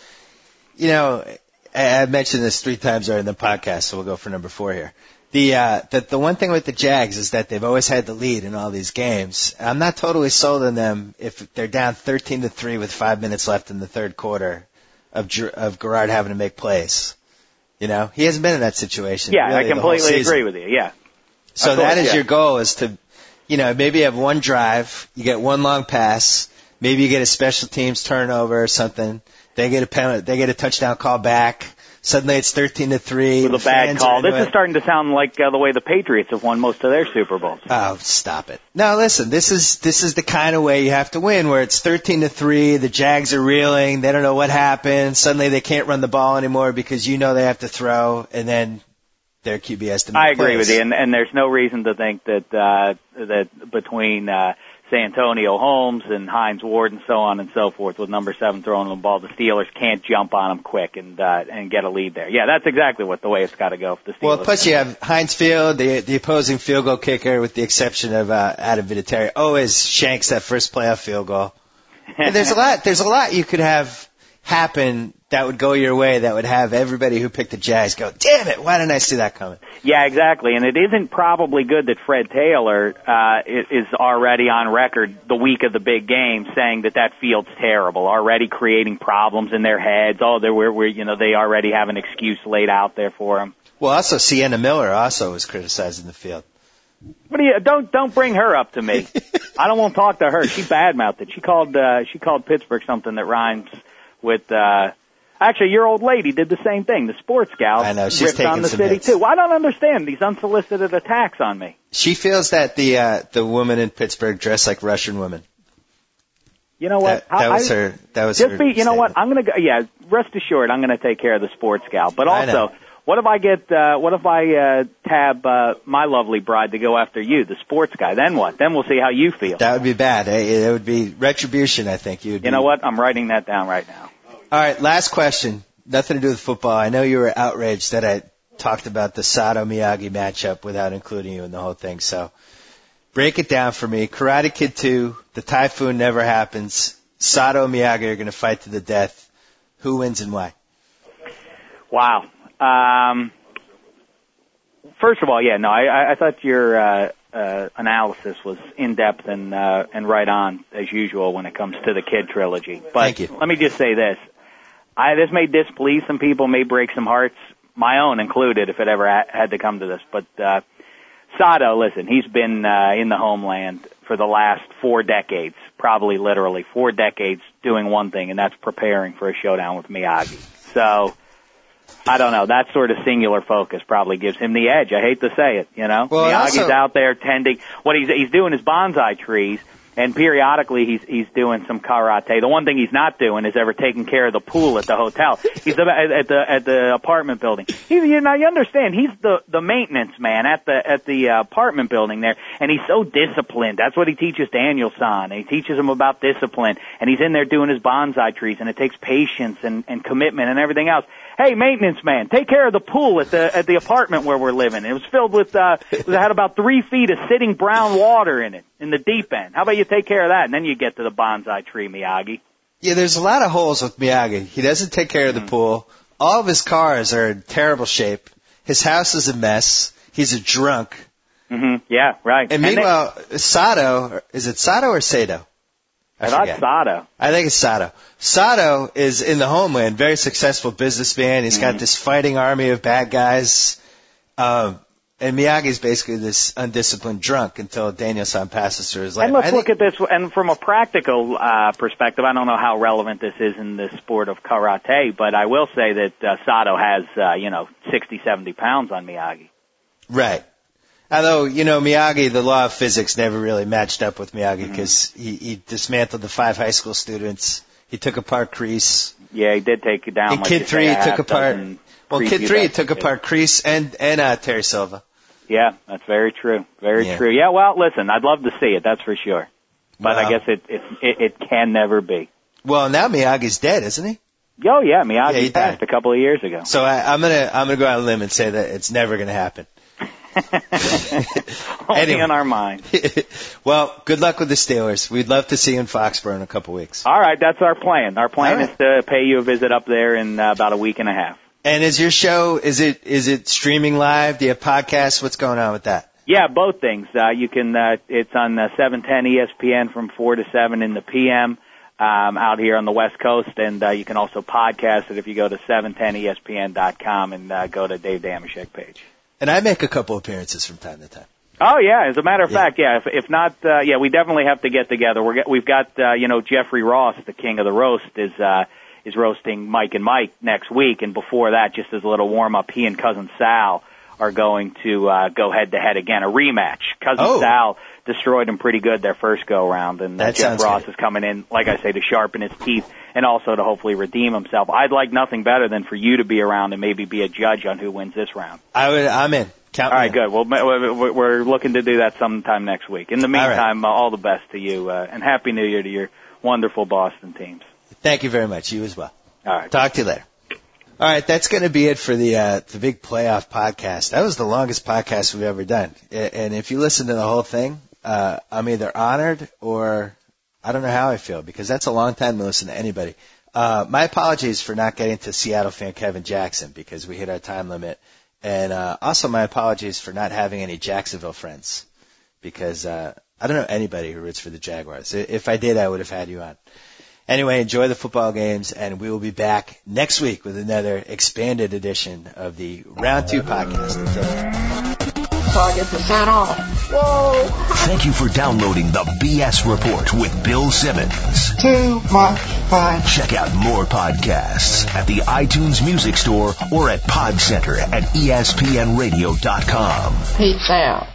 I've mentioned this 3 times already in the podcast, so we'll go for number 4 here. The one thing with the Jags is that they've always had the lead in all these games. I'm not totally sold on them if they're down 13-3 with 5 minutes left in the third quarter of Garrard having to make plays. He hasn't been in that situation. Yeah, really, I completely agree with you. Yeah. So that is your goal, is to, maybe you have one drive, you get one long pass, maybe you get a special teams turnover or something. They get a penalty, they get a touchdown call back. Suddenly it's 13-3. With a bad call. This is starting to sound like the way the Patriots have won most of their Super Bowls. Oh, stop it. No, listen, this is the kind of way you have to win, where it's 13-3, the Jags are reeling, they don't know what happened, suddenly they can't run the ball anymore because they have to throw, and then their QB has to make plays. I agree plays. with you, and there's no reason to think that between Santonio Holmes and Hines Ward and so on and so forth, with number 7 throwing the ball, the Steelers can't jump on them quick and get a lead there. Yeah, that's exactly the way it's got to go for the Steelers. Well, plus you have Heinz Field, the opposing field goal kicker, with the exception of Adam Vinatieri, always shanks that first playoff field goal. And there's a lot you could have. happen that would go your way that would have everybody who picked the Jags go, damn it, why didn't I see that coming? Yeah, exactly. And it isn't probably good that Fred Taylor is already on record the week of the big game saying that field's terrible, already creating problems in their heads. Oh, they already have an excuse laid out there for them. Well, also Sienna Miller also was criticizing the field. What do you don't bring her up to me. I don't want to talk to her. She badmouthed it. She called Pittsburgh something that rhymes with actually your old lady did the same thing. The sports gal I know, she's ripped taking on the some city hits. too. Well, I don't understand these unsolicited attacks on me. She feels that the woman in Pittsburgh dressed like Russian women. You know what? That was her You know what? I'm going to go. Yeah, rest assured, I'm going to take care of the sports gal. But also, what if I tab my lovely bride to go after you, the sports guy? Then what? Then we'll see how you feel. That would be bad. It would be retribution, I think. You know what? I'm writing that down right now. All right, last question. Nothing to do with football. I know you were outraged that I talked about the Sato-Miyagi matchup without including you in the whole thing. So break it down for me. Karate Kid 2, the typhoon never happens. Sato and Miyagi are going to fight to the death. Who wins and why? Wow. First of all, yeah, no, I thought your analysis was in depth and right on as usual when it comes to the Kid trilogy. But Thank you. Let me just say this: this may displease some people, may break some hearts, my own included, if it ever had to come to this. But Sato, listen, he's been in the homeland for the last 4 decades, probably literally 4 decades, doing one thing, and that's preparing for a showdown with Miyagi. So I don't know. That sort of singular focus probably gives him the edge. I hate to say it, you know. Well, Miyagi's out there tending. What he's doing is bonsai trees, and periodically he's doing some karate. The one thing he's not doing is ever taking care of the pool at the hotel. He's at the apartment building. You understand? He's the maintenance man at the apartment building there, and he's so disciplined. That's what he teaches Daniel-san. He teaches him about discipline, and he's in there doing his bonsai trees, and it takes patience and commitment and everything else. Hey, maintenance man, take care of the pool at the apartment where we're living. It was filled with it had about 3 feet of sitting brown water in it, in the deep end. How about you take care of that, and then you get to the bonsai tree, Miyagi. Yeah, there's a lot of holes with Miyagi. He doesn't take care of the pool. All of his cars are in terrible shape. His house is a mess. He's a drunk. Mm-hmm. Yeah, right. And meanwhile, Sato, is it Sato or Sato? I thought Sato. I think it's Sato. Sato is in the homeland, very successful businessman. He's got this fighting army of bad guys. And Miyagi's basically this undisciplined drunk until Daniel-san passes through his life. And let's look at this, and from a practical perspective, I don't know how relevant this is in the sport of karate, but I will say that Sato has, 60, 70 pounds on Miyagi. Right. Although, Miyagi, the law of physics never really matched up with Miyagi because he dismantled the 5 high school students. He took apart Kreese. Yeah, he did take it down. In Kid 3, he took apart. Well, Kid 3, he took apart Kreese and Terry Silva. Yeah, that's very true. Very true. Yeah, well, listen, I'd love to see it, that's for sure. But I guess it can never be. Well, now Miyagi's dead, isn't he? Oh yeah, Miyagi passed a couple of years ago. So I'm gonna go out on a limb and say that it's never gonna happen. Only in our mind. Well, good luck with the Steelers. We'd love to see you in Foxborough in a couple weeks. All right, that's our plan. Our plan is to pay you a visit up there in about a week and a half. And is your show, is it streaming live? Do you have podcasts? What's going on with that? Yeah, both things. You can, it's on 710 ESPN from 4 to 7 in the PM, out here on the West Coast. And, you can also podcast it if you go to 710ESPN.com and, go to Dave Damashek page. And I make a couple appearances from time to time. Oh yeah, as a matter of fact, yeah. If not, we definitely have to get together. We've got, Jeffrey Ross, the king of the roast, is roasting Mike and Mike next week, and before that, just as a little warm-up, he and Cousin Sal are going to go head-to-head again, a rematch. Cousin Sal destroyed him pretty good their first go-round, and Jeff Ross is coming in, like I say, to sharpen his teeth and also to hopefully redeem himself. I'd like nothing better than for you to be around and maybe be a judge on who wins this round. I'm in. Count me in. All right, good. Well, we're looking to do that sometime next week. In the meantime, all the best to you, and Happy New Year to your wonderful Boston teams. Thank you very much. You as well. All right. Talk to you later. All right, that's going to be it for the big playoff podcast. That was the longest podcast we've ever done. And if you listen to the whole thing, I'm either honored or I don't know how I feel because that's a long time to listen to anybody. My apologies for not getting to Seattle fan Kevin Jackson because we hit our time limit. And also my apologies for not having any Jacksonville friends because I don't know anybody who roots for the Jaguars. If I did, I would have had you on. Anyway, enjoy the football games, and we will be back next week with another expanded edition of the Round 2 podcast. Until then. So I get to sign off. Whoa! Thank you for downloading the BS Report with Bill Simmons. Too much fun. Check out more podcasts at the iTunes Music Store or at Pod Center at ESPNradio.com. Peace out.